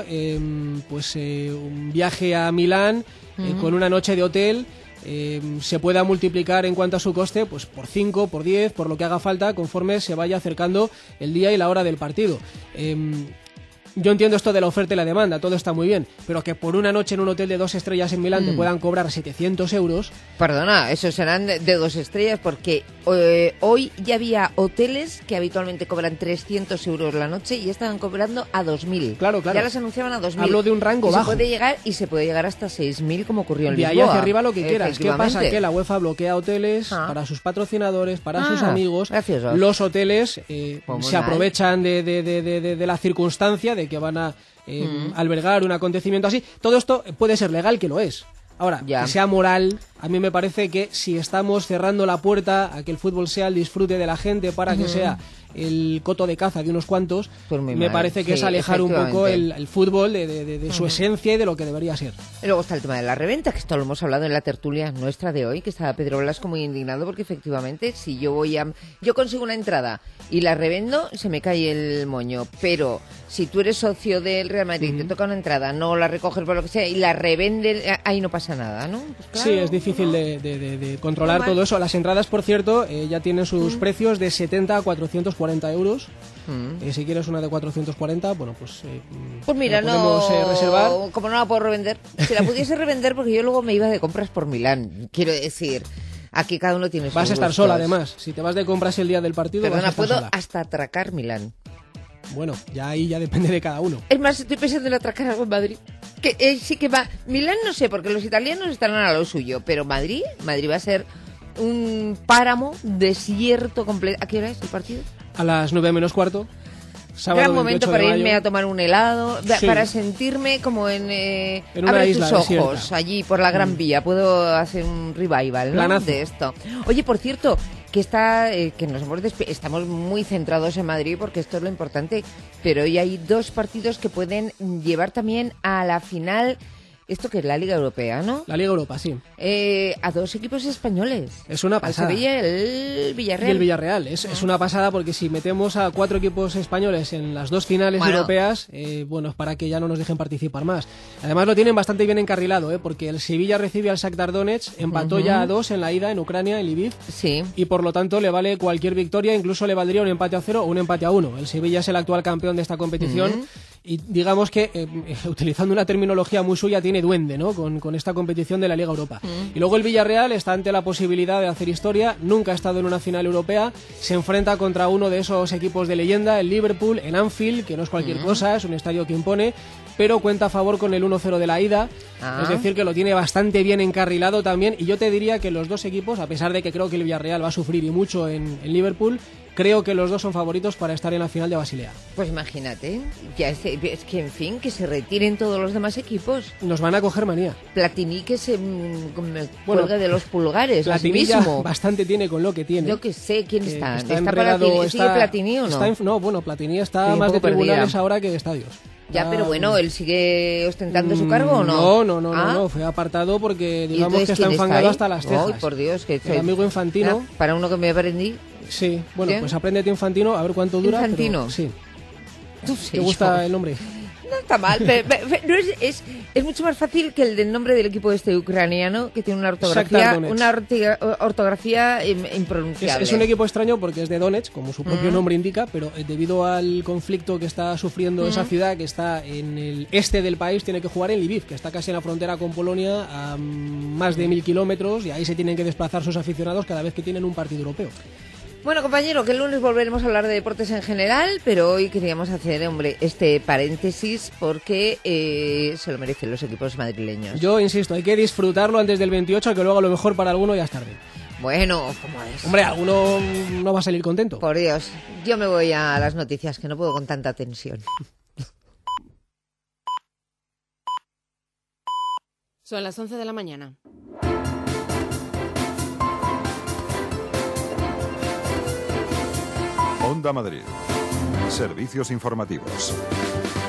un viaje a Milán con una noche de hotel se pueda multiplicar en cuanto a su coste pues por 5, por 10, por lo que haga falta, conforme se vaya acercando el día y la hora del partido. Yo entiendo esto de la oferta y la demanda, todo está muy bien, pero que por una noche en un hotel de 2 estrellas en Milán te puedan cobrar 700 euros... Perdona, esos serán de 2 estrellas, porque hoy ya había hoteles que habitualmente cobran 300 euros la noche y estaban cobrando a 2.000. Claro. Ya las anunciaban a 2.000. Hablo de un rango bajo. Se puede llegar hasta 6.000, como ocurrió en De Lisboa. ahí hacia arriba lo que quieras. ¿Qué pasa? Efectivamente. Que la UEFA bloquea hoteles para sus patrocinadores, para sus amigos. Graciosos. Los hoteles Pues se aprovechan de la circunstancia de que van a albergar un acontecimiento así. Todo esto puede ser legal, que lo es. Ahora, que sea moral, a mí me parece que si estamos cerrando la puerta a que el fútbol sea el disfrute de la gente para que sea el coto de caza de unos cuantos, pues me parece que es alejar un poco el fútbol de su esencia y de lo que debería ser. Y luego está el tema de la reventa, que esto lo hemos hablado en la tertulia nuestra de hoy, que estaba Pedro Blasco muy indignado porque efectivamente si yo consigo una entrada y la revendo, se me cae el moño, pero si tú eres socio del Real Madrid, te toca una entrada, no la recoges por lo que sea y la revendes, ahí no pasa nada, ¿no? Pues claro, sí, es difícil de controlar todo eso. Las entradas, por cierto, ya tienen sus precios de 70 a 440 euros. Si quieres una de 440, bueno, pues mira, la podemos reservar. Como no la puedo revender, si la pudiese revender, porque yo luego me iba de compras por Milán, quiero decir, aquí cada uno tiene sus Vas a estar gustos. sola, además. Si te vas de compras el día del partido, Perdona, vas a estar puedo sola. hasta atracar Milán. Bueno, ya ahí ya depende de cada uno. Es más, estoy pensando en atracar algo en Madrid. Que sí que va. Milán no sé, porque los italianos estarán a lo suyo, pero Madrid va a ser un páramo desierto completo. ¿A qué hora es el partido? A las 9 menos cuarto. Sábado Gran momento 28 para de mayo. irme a tomar un helado, Sí. para sentirme como en una abre isla tus ojos, desierta. allí por la Gran Vía. Puedo hacer un revival, ¿no? Planazo. De esto. Oye, por cierto, que que nos estamos muy centrados en Madrid porque esto es lo importante, pero hoy hay 2 partidos que pueden llevar también a la final. Esto que es la Liga Europea, ¿no? La Liga Europa, sí. A 2 equipos españoles. Es una pasada. Al Sevilla y el Villarreal. Y el Villarreal. Es una pasada porque si metemos a 4 equipos españoles en las 2 finales Bueno. europeas, bueno, es para que ya no nos dejen participar más. Además lo tienen bastante bien encarrilado, porque el Sevilla recibe al Shakhtar Donetsk, empató ya a 2 en la ida en Ucrania, en Lviv. Sí. Y por lo tanto le vale cualquier victoria, incluso le valdría un empate a 0 o un empate a 1. El Sevilla es el actual campeón de esta competición. Y digamos que, utilizando una terminología muy suya, tiene duende, ¿no? Con esta competición de la Liga Europa. Y luego el Villarreal está ante la posibilidad de hacer historia, nunca ha estado en una final europea, se enfrenta contra uno de esos equipos de leyenda, el Liverpool, en Anfield, que no es cualquier cosa, es un estadio que impone, pero cuenta a favor con el 1-0 de la ida, es decir, que lo tiene bastante bien encarrilado también, y yo te diría que los dos equipos, a pesar de que creo que el Villarreal va a sufrir y mucho en Liverpool, creo que los dos son favoritos para estar en la final de Basilea. Pues imagínate, ya es que en fin, que se retiren todos los demás equipos. Nos van a coger manía. Platini que se cuelga de los pulgares, así Platini ya mismo. bastante tiene con lo que tiene. Yo que sé, ¿quién está? Está ¿Está enredado, Platini? ¿Sigue Platini o no? No, bueno, Platini está Estoy un más de poco tribunales perdida. ahora que de estadios. Ya, pero bueno, ¿él sigue ostentando su cargo o no? No, fue apartado porque ¿Y digamos entonces que está quién enfangado ahí? hasta las cejas. Ay, por Dios, que El amigo Infantino. Para uno que me aprendí. Sí, bueno, ¿Quién? pues apréndete Infantino, a ver cuánto dura. Infantino. Pero, sí. No sé ¿Te gusta yo. el nombre? No está mal, pero no es mucho más fácil que el del nombre del equipo este ucraniano, que tiene una Shakhtar Donetsk. ortografía impronunciable. Es un equipo extraño porque es de Donetsk, como su propio nombre indica, pero debido al conflicto que está sufriendo esa ciudad, que está en el este del país, tiene que jugar en Lviv, que está casi en la frontera con Polonia, a más de 1000 kilómetros, y ahí se tienen que desplazar sus aficionados cada vez que tienen un partido europeo. Bueno, compañero, que el lunes volveremos a hablar de deportes en general, pero hoy queríamos hacer, este paréntesis porque se lo merecen los equipos madrileños. Yo insisto, hay que disfrutarlo antes del 28, que luego a lo mejor para alguno ya es tarde. Bueno, ¿cómo es? Hombre, alguno no va a salir contento. Por Dios, yo me voy a las noticias, que no puedo con tanta tensión. Son las 11 de la mañana. Onda Madrid. Servicios informativos.